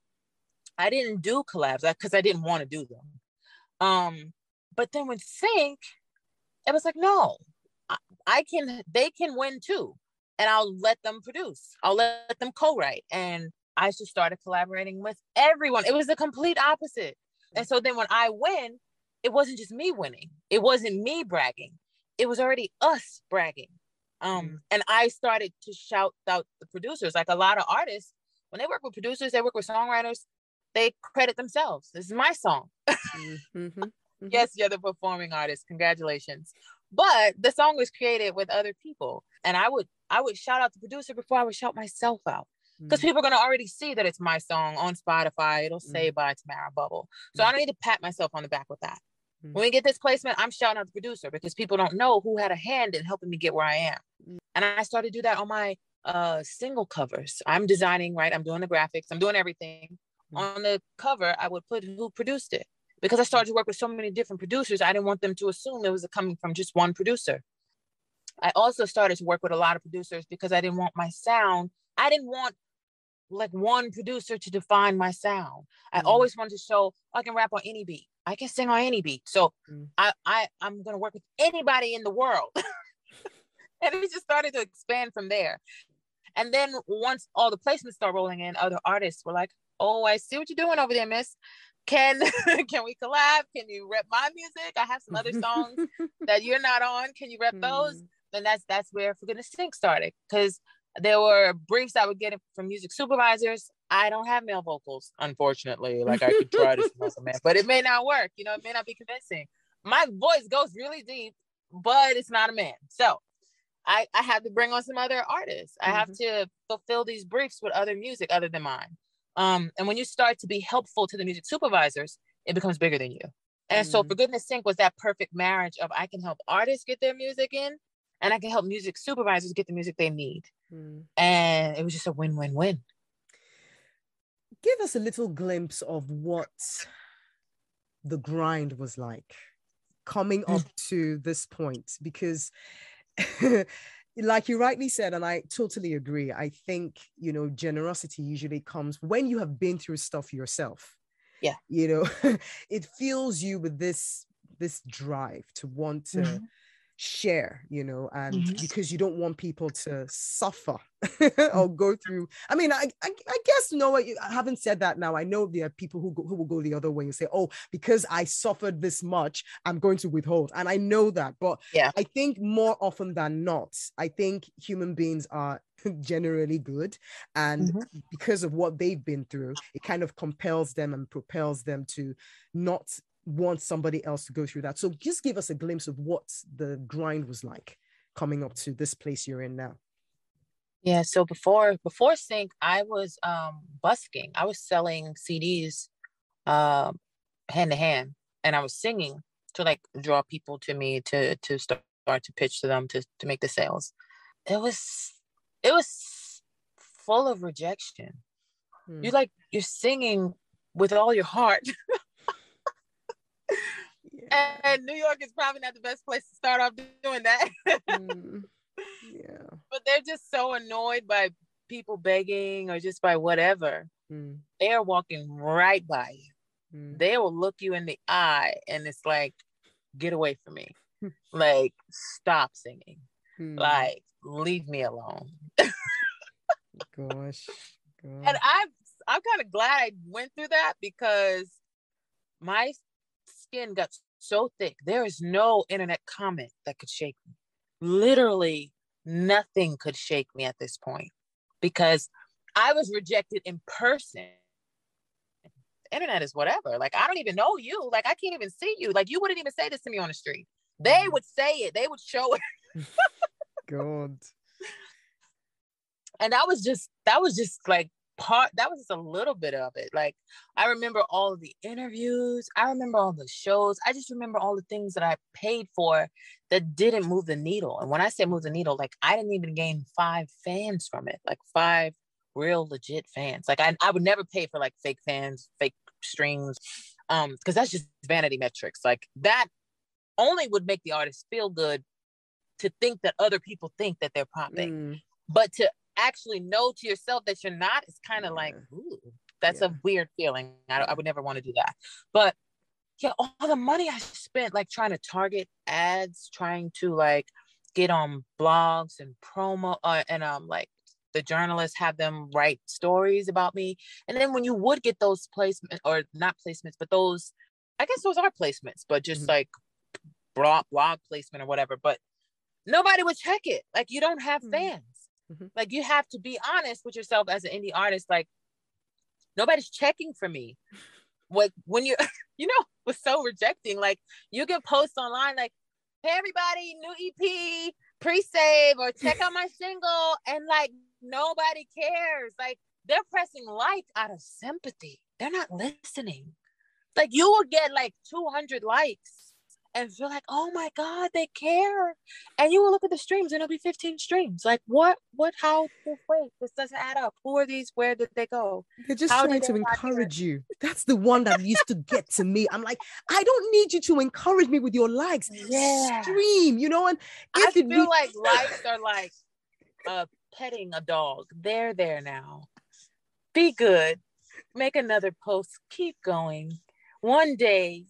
S2: I didn't do collabs because I didn't want to do them. Um, but then with Sync, it was like, no, I, I can, they can win too. And I'll let them produce. I'll let them co-write. And I just started collaborating with everyone. It was the complete opposite. And so then when I win, it wasn't just me winning. It wasn't me bragging. It was already us bragging. Um, mm. And I started to shout out the producers. Like a lot of artists, when they work with producers, they work with songwriters, they credit themselves. This is my song. Mm-hmm. Mm-hmm. Yes, you're the performing artist. Congratulations. But the song was created with other people. And I would I would shout out the producer before I would shout myself out. Because mm. people are going to already see that it's my song on Spotify. It'll say mm. by Tamara Bubble. So mm. I don't need to pat myself on the back with that. Mm. When we get this placement, I'm shouting out the producer because people don't know who had a hand in helping me get where I am. Mm. And I started to do that on my uh, single covers. I'm designing, right? I'm doing the graphics. I'm doing everything. Mm. On the cover, I would put who produced it. Because I started to work with so many different producers, I didn't want them to assume it was coming from just one producer. I also started to work with a lot of producers because I didn't want my sound. I didn't want like one producer to define my sound. I mm. always wanted to show I can rap on any beat. I can sing on any beat. So mm. I, I, I'm going to work with anybody in the world. And it just started to expand from there. And then once all the placements start rolling in, other artists were like, oh, I see what you're doing over there, miss. Can can we collab? Can you rep my music? I have some other songs that you're not on. Can you rep those? Mm. And that's that's where For Goodness Sake started. Because there were briefs I would get from music supervisors. I don't have male vocals, unfortunately. Like I could try to sing as a man, but it may not work. You know, it may not be convincing. My voice goes really deep, but it's not a man. So I, I have to bring on some other artists. I mm-hmm. have to fulfill these briefs with other music other than mine. Um, and when you start to be helpful to the music supervisors, it becomes bigger than you. And mm. so For Goodness Sake was that perfect marriage of I can help artists get their music in and I can help music supervisors get the music they need. Mm. And it was just a win-win-win.
S1: Give us a little glimpse of what the grind was like coming up to this point, because like you rightly said, and I totally agree, I think, you know, generosity usually comes when you have been through stuff yourself.
S2: Yeah.
S1: You know, it fills you with this, this drive to want to mm-hmm. share, you know, and mm-hmm. because you don't want people to suffer or go through. I mean, I, I, I guess, no, I haven't said that now. I know there are people who go, who will go the other way and say, oh, because I suffered this much, I'm going to withhold. And I know that, but yeah. I think more often than not, I think human beings are generally good. And mm-hmm. because of what they've been through, it kind of compels them and propels them to not want somebody else to go through that. So just give us a glimpse of what the grind was like coming up to this place you're in now.
S2: Yeah, so before before Sync, I was um busking. I was selling C Ds um hand to hand, and I was singing to like draw people to me to to start to pitch to them to to make the sales. It was it was full of rejection. You
S1: Mm.
S2: like you're singing with all your heart.
S1: Yeah.
S2: And New York is probably not the best place to start off doing that.
S1: Mm. Yeah.
S2: But they're just so annoyed by people begging or just by whatever.
S1: Mm.
S2: They are walking right by you.
S1: Mm.
S2: They will look you in the eye and it's like, get away from me. Like, stop singing.
S1: Mm.
S2: Like, leave me alone.
S1: Gosh.
S2: And
S1: Gosh.
S2: I'm I'm kind of glad I went through that because my skin got so thick. There is no internet comment that could shake me. Literally nothing could shake me at this point because I was rejected in person. The internet is whatever. Like, I don't even know you. Like, I can't even see you. Like, you wouldn't even say this to me on the street. They would say it. They would show it.
S1: God.
S2: And that was just, that was just like part, that was just a little bit of it. Like, I remember all of the interviews. I remember all the shows. I just remember all the things that I paid for that didn't move the needle. And when I say move the needle, like I didn't even gain five fans from it, like five real legit fans. Like I, I would never pay for like fake fans, fake streams, um, because that's just vanity metrics. Like that only would make the artist feel good to think that other people think that they're popping.
S1: Mm.
S2: But to actually know to yourself that you're not, it's kind of
S1: Yeah.
S2: like, ooh, that's
S1: Yeah.
S2: a weird feeling. I, I would never want to do that. But yeah, all the money I spent like trying to target ads, trying to like get on blogs and promo uh, and um like the journalists have them write stories about me. And then when you would get those placements or not placements, but those, I guess those are placements, but just
S1: Mhm.
S2: like blog, blog placement or whatever. But nobody would check it. Like you don't have fans.
S1: Mhm.
S2: Like you have to be honest with yourself as an indie artist. Like nobody's checking for me. Like when you, you know, was so rejecting. Like you can post online, like, "Hey everybody, new E P, pre-save or check out my single," and like nobody cares. Like they're pressing like out of sympathy. They're not listening. Like you will get like two hundred likes and feel like, oh my God, they care. And you will look at the streams and it'll be fifteen streams. Like what, what, how, wait, this doesn't add up. Who are these? Where did they go?
S1: They're just
S2: How
S1: trying
S2: did they
S1: to
S2: not hear?
S1: encourage you. That's the one that used to get to me. I'm like, I don't need you to encourage me with your likes.
S2: Yeah.
S1: Stream, you know, and
S2: I
S1: if it
S2: feel
S1: re-
S2: like likes are like uh, petting a dog. They're there now. Be good. Make another post. Keep going. One day.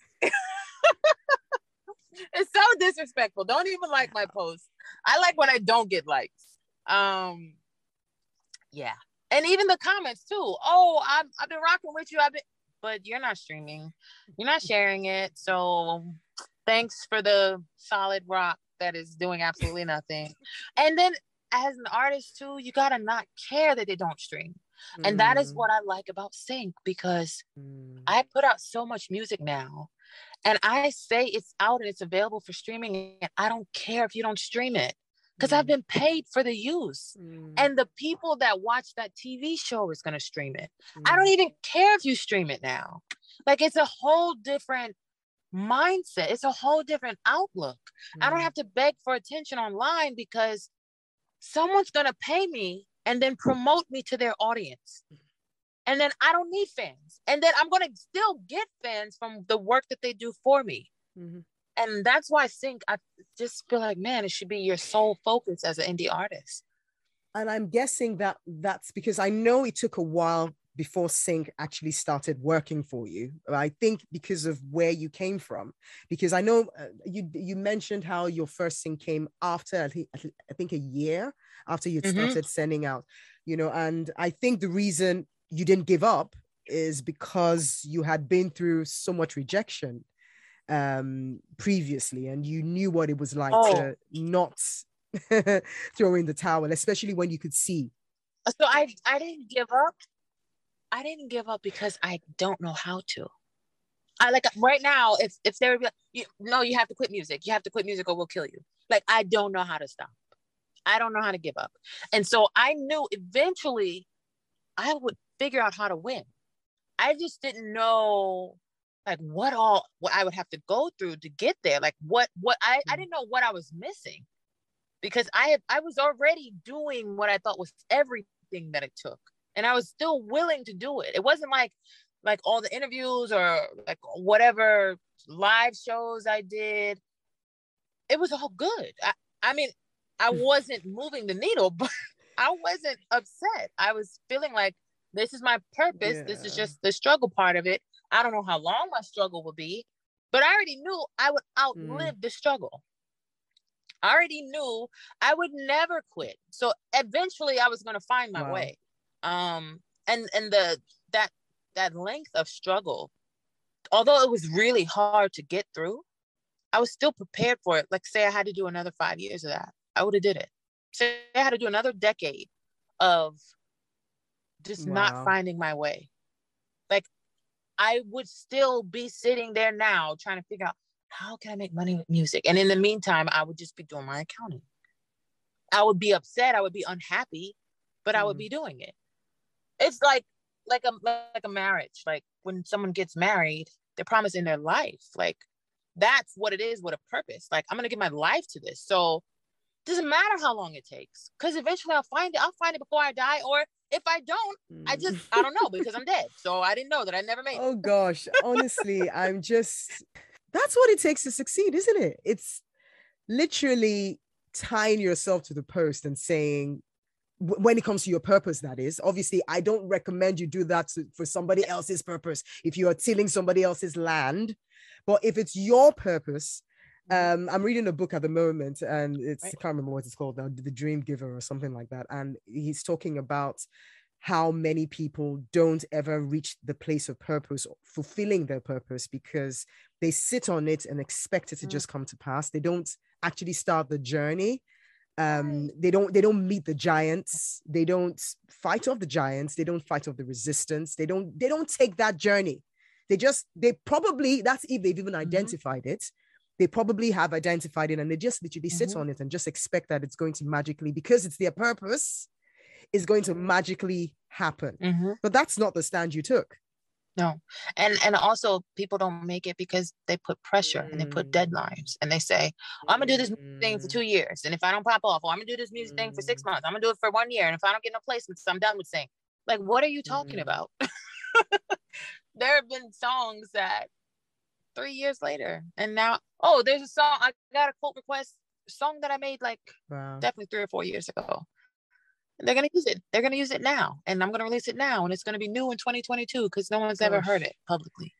S2: It's so disrespectful. Don't even like my posts. I like when I don't get likes. Um, yeah. And even the comments too. Oh, I've, I've been rocking with you. I've been, but you're not streaming. You're not sharing it. So thanks for the solid rock that is doing absolutely nothing. And then as an artist too, you gotta not care that they don't stream. And that is
S1: Mm.
S2: what I like about Sync because
S1: Mm.
S2: I put out so much music now. And I say it's out and it's available for streaming. And I don't care if you don't stream it because
S1: Mm.
S2: I've been paid for the use.
S1: Mm.
S2: And the people that watch that T V show is going to stream it.
S1: Mm.
S2: I don't even care if you stream it now. Like it's a whole different mindset. It's a whole different outlook.
S1: Mm.
S2: I don't have to beg for attention online because someone's going to pay me and then promote me to their audience. And then I don't need fans. And then I'm going to still get fans from the work that they do for me.
S1: Mm-hmm.
S2: And that's why I think I just feel like, man, it should be your sole focus as an indie artist.
S1: And I'm guessing that that's because I know it took a while before Sync actually started working for you. I think because of where you came from, because I know uh, you you mentioned how your first Sync came after, I think, I think a year after you'd
S2: Mm-hmm.
S1: started sending out, you know, and I think the reason you didn't give up is because you had been through so much rejection um, previously, and you knew what it was like
S2: Oh.
S1: to not throw in the towel, especially when you could see.
S2: So I, I didn't give up. I didn't give up because I don't know how to. I like right now, if if there would be, you, no, you have to quit music. You have to quit music or we'll kill you. Like, I don't know how to stop. I don't know how to give up. And so I knew eventually I would figure out how to win. I just didn't know like what all what I would have to go through to get there. Like what what I, I didn't know what I was missing, because I had I was already doing what I thought was everything that it took. And I was still willing to do it. It wasn't like like all the interviews or like whatever live shows I did. It was all good. I, I mean, I wasn't moving the needle, but I wasn't upset. I was feeling like this is my purpose. Yeah. This is just the struggle part of it. I don't know how long my struggle will be, but I already knew I would outlive mm. the struggle. I already knew I would never quit. So eventually I was going to find my wow. way. Um, and, and the, that, that length of struggle, although it was really hard to get through, I was still prepared for it. Like say I had to do another five years of that, I would have did it. Say I had to do another decade of just wow. not finding my way. Like I would still be sitting there now trying to figure out, how can I make money with music? And in the meantime, I would just be doing my accounting. I would be upset. I would be unhappy, but mm. I would be doing it. It's like, like a, like a marriage. Like when someone gets married, they're promising their life. Like that's what it is with a purpose. Like I'm going to give my life to this. So it doesn't matter how long it takes, because eventually I'll find it. I'll find it before I die. Or if I don't, mm. I just, I don't know, because I'm dead. So I didn't know that I never made it.
S1: Oh gosh. Honestly, I'm just... That's what it takes to succeed, isn't it? It's literally tying yourself to the post and saying, when it comes to your purpose, that is, obviously, I don't recommend you do that to, for somebody else's purpose. If you are tilling somebody else's land, but if it's your purpose, um, I'm reading a book at the moment, and it's, right. I can't remember what it's called now, The Dream Giver or something like that. And he's talking about how many people don't ever reach the place of purpose, fulfilling their purpose, because they sit on it and expect it to mm. just come to pass. They don't actually start the journey. Um, they don't, they don't meet the giants. They don't fight off the giants. They don't fight off the resistance. They don't, they don't take that journey. They just, they probably, that's if they've even identified mm-hmm. it. They probably have identified it, and they just literally mm-hmm. sit on it and just expect that it's going to magically, because it's their purpose, is going to magically happen. Mm-hmm. But that's not the stand you took.
S2: No. And and also people don't make it because they put pressure mm. and they put deadlines, and they say, oh, I'm gonna do this mm. thing for two years. And if I don't pop off, or I'm gonna do this music mm. thing for six months, I'm gonna do it for one year. And if I don't get no placements, I'm done with singing. Like, what are you talking mm. about? There have been songs that three years later, and now, oh, there's a song, I got a quote request, song that I made like wow. definitely three or four years ago. They're going to use it. They're going to use it now. And I'm going to release it now. And it's going to be new in twenty twenty-two because no one's Gosh. ever heard it publicly.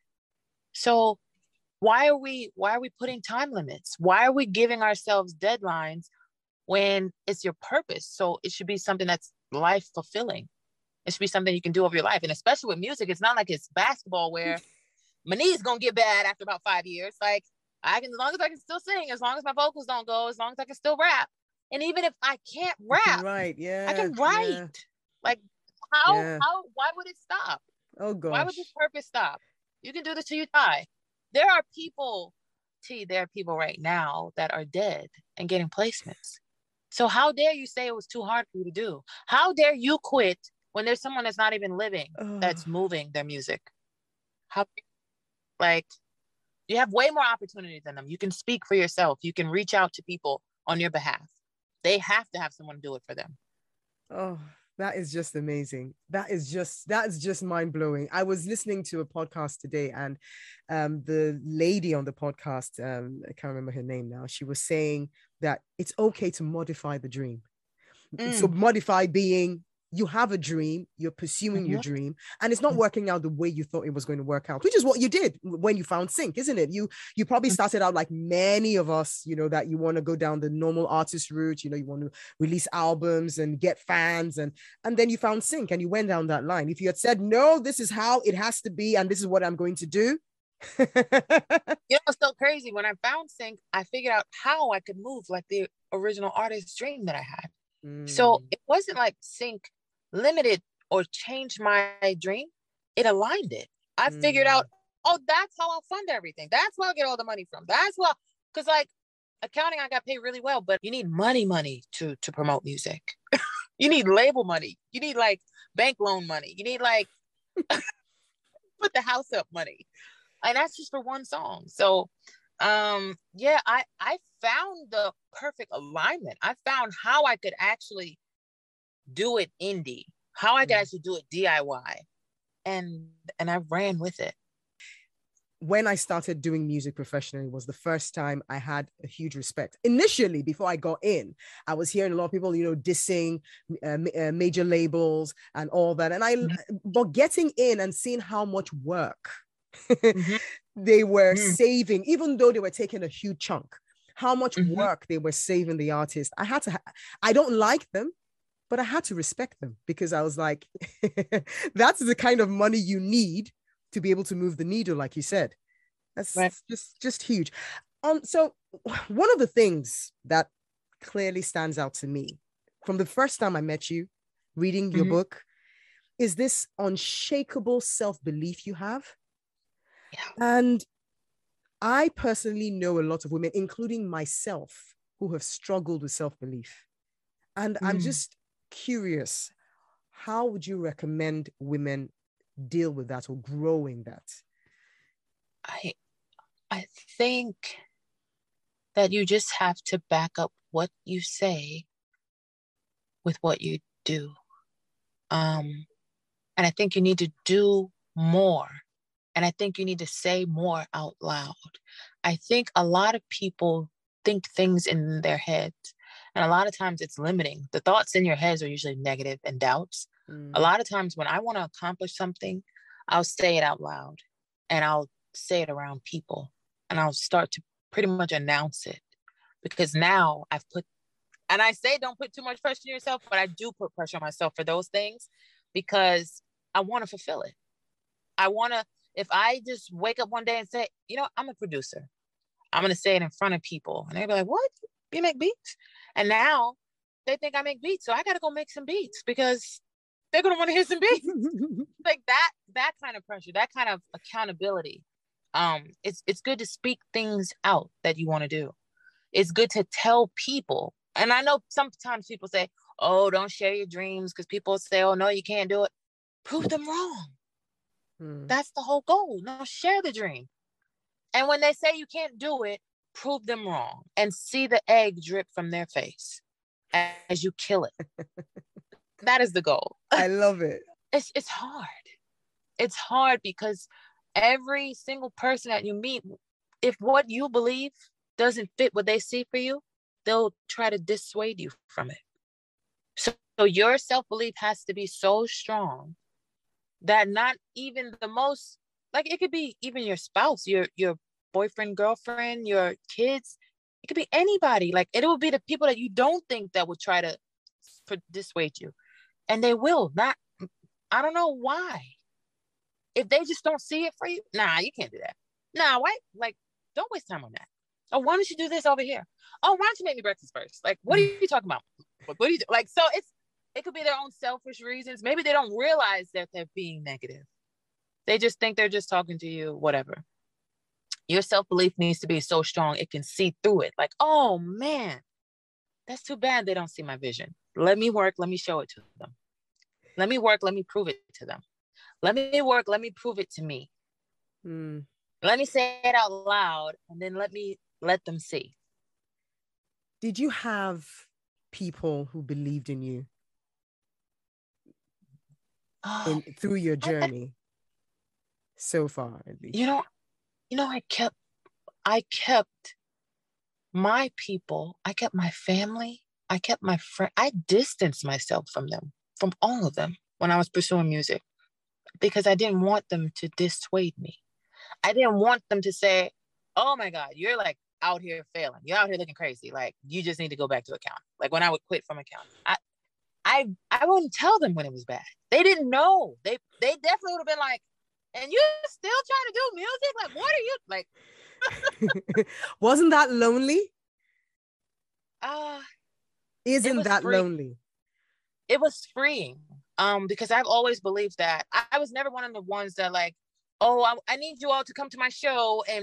S2: So why are we, why are we putting time limits? Why are we giving ourselves deadlines when it's your purpose? So it should be something that's life fulfilling. It should be something you can do over your life. And especially with music, it's not like it's basketball where my knee's going to get bad after about five years. Like I can, as long as I can still sing, as long as my vocals don't go, as long as I can still rap. And even if I can't rap,
S1: right, yeah,
S2: I can write. Yeah. Like how, yeah. how, why would it stop?
S1: Oh gosh.
S2: Why would this purpose stop? You can do this till you die. There are people, T, there are people right now that are dead and getting placements. So how dare you say it was too hard for you to do? How dare you quit when there's someone that's not even living oh. that's moving their music? How, like, you have way more opportunity than them. You can speak for yourself. You can reach out to people on your behalf. They have to have someone do it for them.
S1: Oh, that is just amazing. That is just, that is just mind blowing. I was listening to a podcast today, and um, the lady on the podcast, um, I can't remember her name now. She was saying that it's okay to modify the dream. Mm. So modify being, you have a dream, you're pursuing mm-hmm. your dream, and it's not working out the way you thought it was going to work out, which is what you did when you found Sync, isn't it? You you probably started out like many of us, you know, that you want to go down the normal artist route, you know, you want to release albums and get fans, and and then you found Sync and you went down that line. If you had said, no, this is how it has to be, and this is what I'm going to do.
S2: You know, it's so crazy. When I found Sync, I figured out how I could move like the original artist's dream that I had. Mm. So it wasn't like Sync limited or changed my dream. It aligned it. I mm. figured out, oh, that's how I'll fund everything. That's where I'll get all the money from. That's why, because like accounting, I got paid really well, but you need money, money to, to promote music. You need label money. You need like bank loan money. You need like put the house up money. And that's just for one song. So um, yeah, I, I found the perfect alignment. I found how I could actually do it indie, how I could actually do it D I Y. And, and I ran with it.
S1: When I started doing music professionally was the first time I had a huge respect. Initially, before I got in, I was hearing a lot of people, you know, dissing uh, uh, major labels and all that. And I, mm-hmm. but getting in and seeing how much work mm-hmm. they were mm-hmm. saving, even though they were taking a huge chunk, how much mm-hmm. work they were saving the artist. I had to, ha- I don't like them, but I had to respect them because I was like, that's the kind of money you need to be able to move the needle, like you said. That's right. just, just huge. Um, so one of the things that clearly stands out to me from the first time I met you, reading your mm-hmm. book, is this unshakable self-belief you have. Yeah. And I personally know a lot of women, including myself, who have struggled with self-belief. And mm. I'm just curious, how would you recommend women deal with that or growing that?
S2: I I think that you just have to back up what you say with what you do. Um, and I think you need to do more. And I think you need to say more out loud. I think a lot of people think things in their heads. And a lot of times it's limiting. The thoughts in your heads are usually negative and doubts. Mm. A lot of times when I want to accomplish something, I'll say it out loud and I'll say it around people and I'll start to pretty much announce it, because now I've put, and I say don't put too much pressure on yourself, but I do put pressure on myself for those things because I want to fulfill it. I want to, if I just wake up one day and say, you know, I'm a producer, I'm going to say it in front of people and they'll be like, what? You make beats? And now they think I make beats. So I got to go make some beats because they're going to want to hear some beats. Like that, that kind of pressure, that kind of accountability. Um, it's, it's good to speak things out that you want to do. It's good to tell people. And I know sometimes people say, oh, don't share your dreams because people say, oh, no, you can't do it. Prove them wrong. Hmm. That's the whole goal. No, share the dream. And when they say you can't do it, prove them wrong and see the egg drip from their face as you kill it. That is the goal.
S1: I love it.
S2: It's it's hard. It's hard because every single person that you meet, if what you believe doesn't fit what they see for you, they'll try to dissuade you from it. So, so your self-belief has to be so strong that not even the most, like it could be even your spouse, your your boyfriend, girlfriend, your kids, it could be anybody. Like it will be the people that you don't think that would try to dissuade you. And they will not, I don't know why. If they just don't see it for you, nah, you can't do that. Nah, why? Like, don't waste time on that. Oh, why don't you do this over here? Oh, why don't you make me breakfast first? Like, what are you talking about? What do you do? Like, so it's, it could be their own selfish reasons. Maybe they don't realize that they're being negative. They just think they're just talking to you, whatever. Your self-belief needs to be so strong it can see through it. Like, oh man, that's too bad they don't see my vision. Let me work. Let me show it to them. Let me work. Let me prove it to them. Let me work. Let me prove it to me. Mm. Let me say it out loud and then let me let them see.
S1: Did you have people who believed in you in, through your journey I, so far, at least?
S2: You know, you know, I kept, I kept my people, I kept my family, I kept my friend, I distanced myself from them, from all of them when I was pursuing music, because I didn't want them to dissuade me. I didn't want them to say, oh my God, you're like out here failing. You're out here looking crazy. Like you just need to go back to accounting. Like when I would quit from accounting, I, I, I wouldn't tell them when it was bad. They didn't know. They, they definitely would have been like, and you're still trying to do music? Like, what are you like?
S1: Wasn't that lonely?
S2: Uh,
S1: Isn't that free- lonely?
S2: It was freeing. Um, because I've always believed that I, I was never one of the ones that like, oh, I, I need you all to come to my show and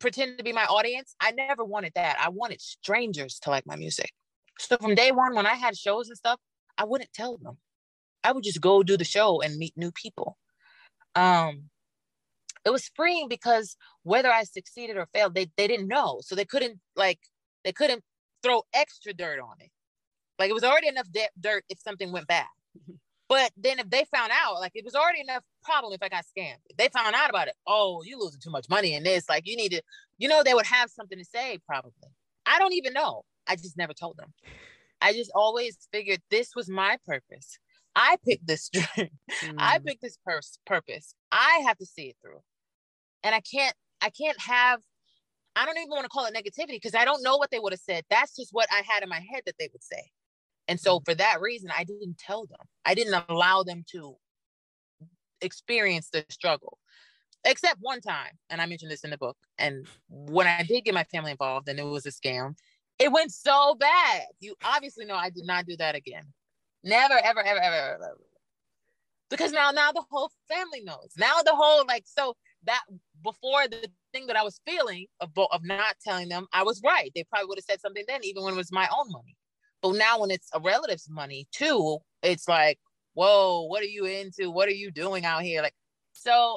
S2: pretend to be my audience. I never wanted that. I wanted strangers to like my music. So from day one, when I had shows and stuff, I wouldn't tell them. I would just go do the show and meet new people. Um, it was freeing because whether I succeeded or failed, they, they didn't know. So they couldn't like, they couldn't throw extra dirt on it. Like it was already enough de- dirt if something went bad. But then if they found out, like it was already enough problem if I got scammed. If they found out about it, oh, you losing too much money in this. Like you need to, you know, they would have something to say probably. I don't even know. I just never told them. I just always figured this was my purpose. I picked this string. Mm. I picked this pers- purpose. I have to see it through. And I can't, I can't have, I don't even want to call it negativity because I don't know what they would have said. That's just what I had in my head that they would say. And so for that reason, I didn't tell them. I didn't allow them to experience the struggle, except one time. And I mentioned this in the book. And when I did get my family involved and it was a scam, it went so bad. You obviously know I did not do that again. Never, ever, ever, ever, ever, ever. Because now, now the whole family knows. Now the whole, like, so that before the thing that I was feeling of, of not telling them, I was right. They probably would have said something then, even when it was my own money. But now when it's a relative's money too, it's like, whoa, what are you into? What are you doing out here? Like, so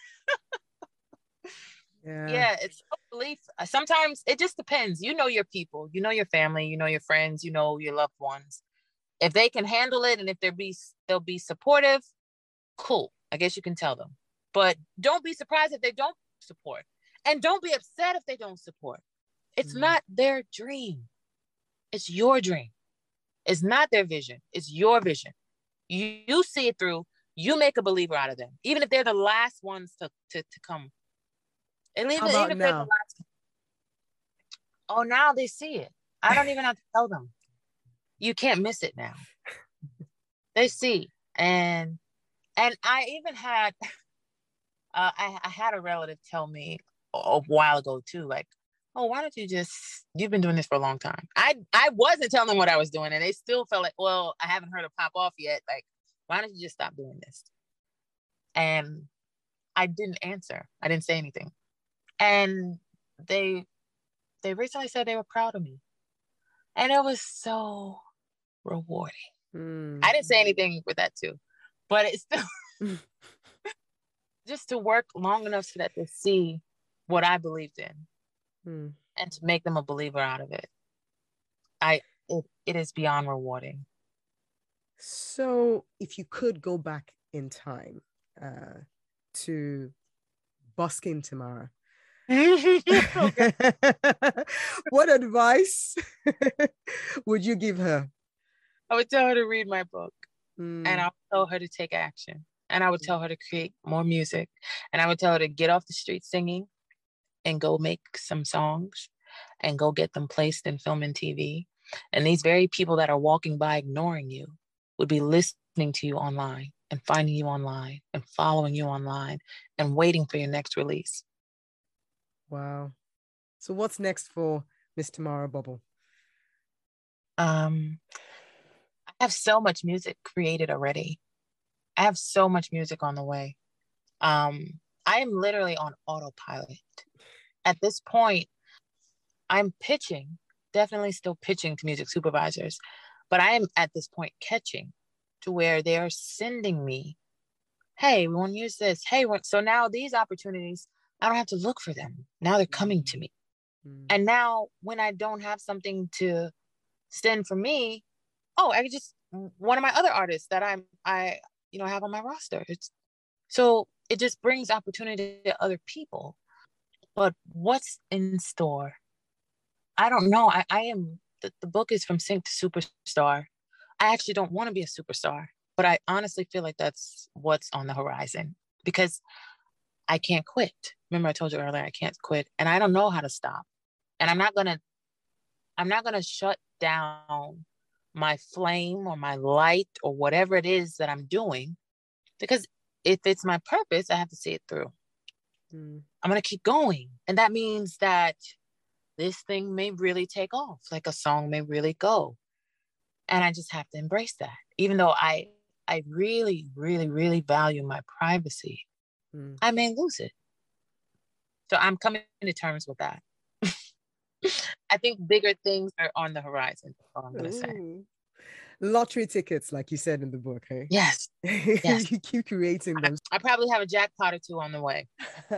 S2: yeah, yeah it's belief. Sometimes it just depends. You know your people, you know your family, you know your friends, you know your loved ones. If they can handle it and if they'll be they'll be supportive, cool. I guess you can tell them. But don't be surprised if they don't support. And don't be upset if they don't support. It's mm. not their dream. It's your dream. It's not their vision. It's your vision. You, you see it through. You make a believer out of them, even if they're the last ones to, to, to come. And even,
S1: How about
S2: even if
S1: now?
S2: they're the last. Oh, now they see it. I don't even have to tell them. You can't miss it now. They see. And and I even had, uh, I, I had a relative tell me a while ago too, like, oh, why don't you just, you've been doing this for a long time. I, I wasn't telling them what I was doing and they still felt like, well, I haven't heard it pop off yet. Like, why don't you just stop doing this? And I didn't answer. I didn't say anything. And they, they recently said they were proud of me. And it was so rewarding. Mm. I didn't say anything with that too, but it's still just to work long enough so that they see what I believed in. Hmm. And to make them a believer out of it. I it, it is beyond rewarding.
S1: So if you could go back in time uh, to busking Tamara, what advice would you give her?
S2: I would tell her to read my book. Hmm. And I would tell her to take action. And I would tell her to create more music. And I would tell her to get off the street singing and go make some songs and go get them placed in film and T V. And these very people that are walking by ignoring you would be listening to you online and finding you online and following you online and waiting for your next release.
S1: Wow. So what's next for Miss Tamara Bobble?
S2: Um, I have so much music created already. I have so much music on the way. Um, I am literally on autopilot. At this point, I'm pitching, definitely still pitching to music supervisors, but I am at this point catching to where they are sending me, hey, we want to use this. Hey, so now these opportunities, I don't have to look for them. Now they're coming to me. Mm-hmm. And now when I don't have something to send for me, oh, I could just, one of my other artists that I'm, I, you know, have on my roster. It's so it just brings opportunity to other people. But what's in store? I don't know. I, I am, the, the book is From Sync to Superstar. I actually don't want to be a superstar, but I honestly feel like that's what's on the horizon because I can't quit. Remember I told you earlier, I can't quit and I don't know how to stop. And I'm not going to, I'm not going to shut down my flame or my light or whatever it is that I'm doing because if it's my purpose, I have to see it through. Mm. I'm going to keep going. And that means that this thing may really take off, like a song may really go. And I just have to embrace that. Even though I, I really, really, really value my privacy, mm. I may lose it. So I'm coming to terms with that. I think bigger things are on the horizon. That's all I'm going to say.
S1: Lottery tickets, like you said in the book, hey?
S2: Yes. Yes.
S1: You keep creating them.
S2: I, I probably have a jackpot or two on the way.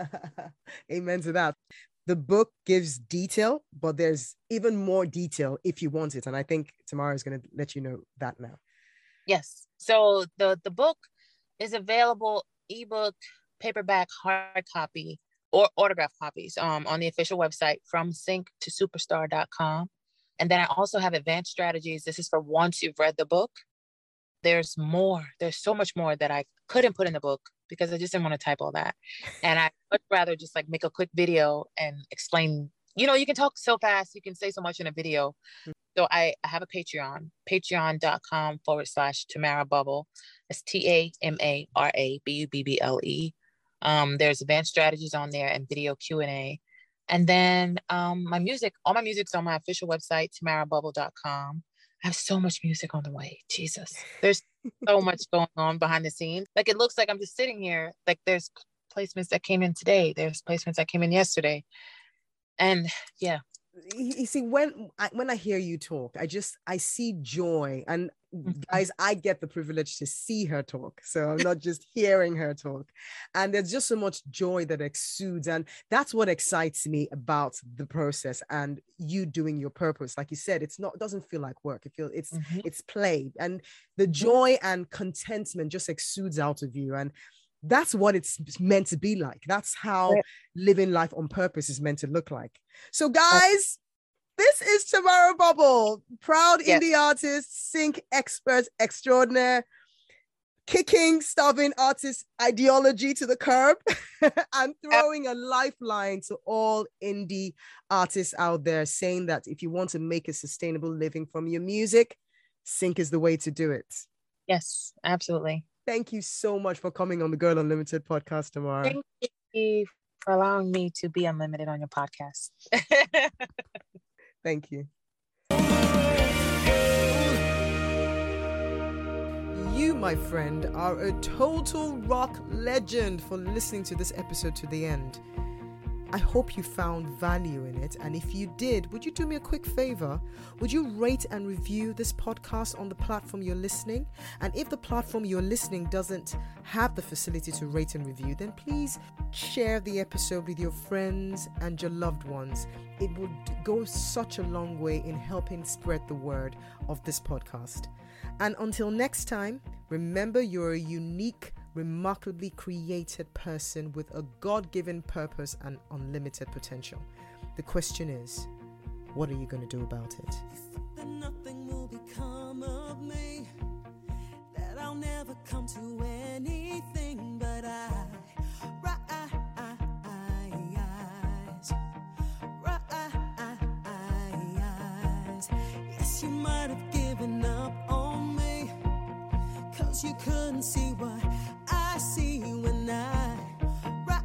S1: Amen to that. The book gives detail, but there's even more detail if you want it. And I think Tamara is going to let you know that now.
S2: Yes. So the, the book is available, ebook, paperback, hard copy, or autograph copies um, on the official website from sync to superstar dot com. And then I also have advanced strategies. This is for once you've read the book. There's more. There's so much more that I couldn't put in the book because I just didn't want to type all that. And I would rather just like make a quick video and explain, you know, you can talk so fast, you can say so much in a video. So I, I have a Patreon, patreon.com forward slash Tamara Bubble. It's T A M A R A B U B B L E. Um, there's advanced strategies on there and video Q and A. And then um, my music, all my music's on my official website, tamara bubble dot com. I have so much music on the way. Jesus. There's so much going on behind the scenes. Like, it looks like I'm just sitting here. Like, there's placements that came in today. There's placements that came in yesterday. And yeah.
S1: You see, when I, when I hear you talk, I just, I see joy. And guys, I get the privilege to see her talk. So I'm not just hearing her talk. And there's just so much joy that exudes. And that's what excites me about the process and you doing your purpose. Like you said, it's not, it doesn't feel like work. It feels it's, mm-hmm. it's play. And the joy and contentment just exudes out of you. And that's what it's meant to be like. That's how living life on purpose is meant to look like. So guys, this is Tamara Bubble, proud yes. indie artist, sync expert extraordinaire, kicking starving artist ideology to the curb and throwing a lifeline to all indie artists out there, saying that if you want to make a sustainable living from your music, sync is the way to do it.
S2: Yes, absolutely.
S1: Thank you so much for coming on the Girl Unlimited podcast, Tamara.
S2: Thank you for allowing me to be unlimited on your podcast.
S1: Thank you. You, my friend, are a total rock legend for listening to this episode to the end. I hope you found value in it. And if you did, would you do me a quick favor? Would you rate and review this podcast on the platform you're listening? And if the platform you're listening doesn't have the facility to rate and review, then please share the episode with your friends and your loved ones. It would go such a long way in helping spread the word of this podcast. And until next time, remember you're a unique, remarkably created person with a God-given purpose and unlimited potential. The question is, what are you going to do about it?
S3: That nothing will become of me, that I'll never come to anything but I rise, rise. Yes, you might have given up on me, 'cause you couldn't see what I see when I rise,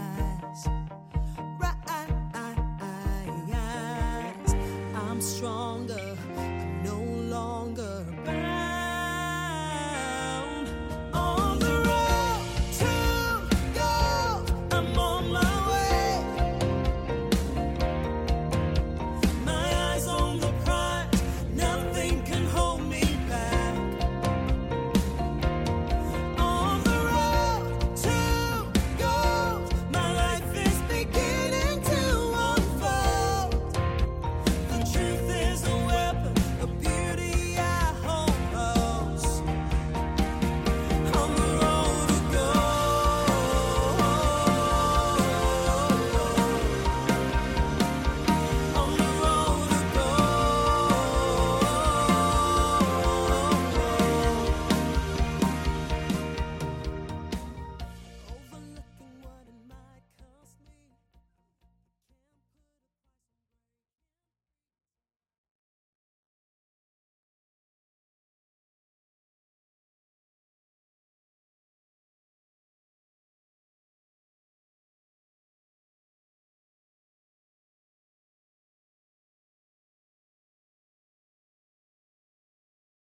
S3: rise. I'm strong.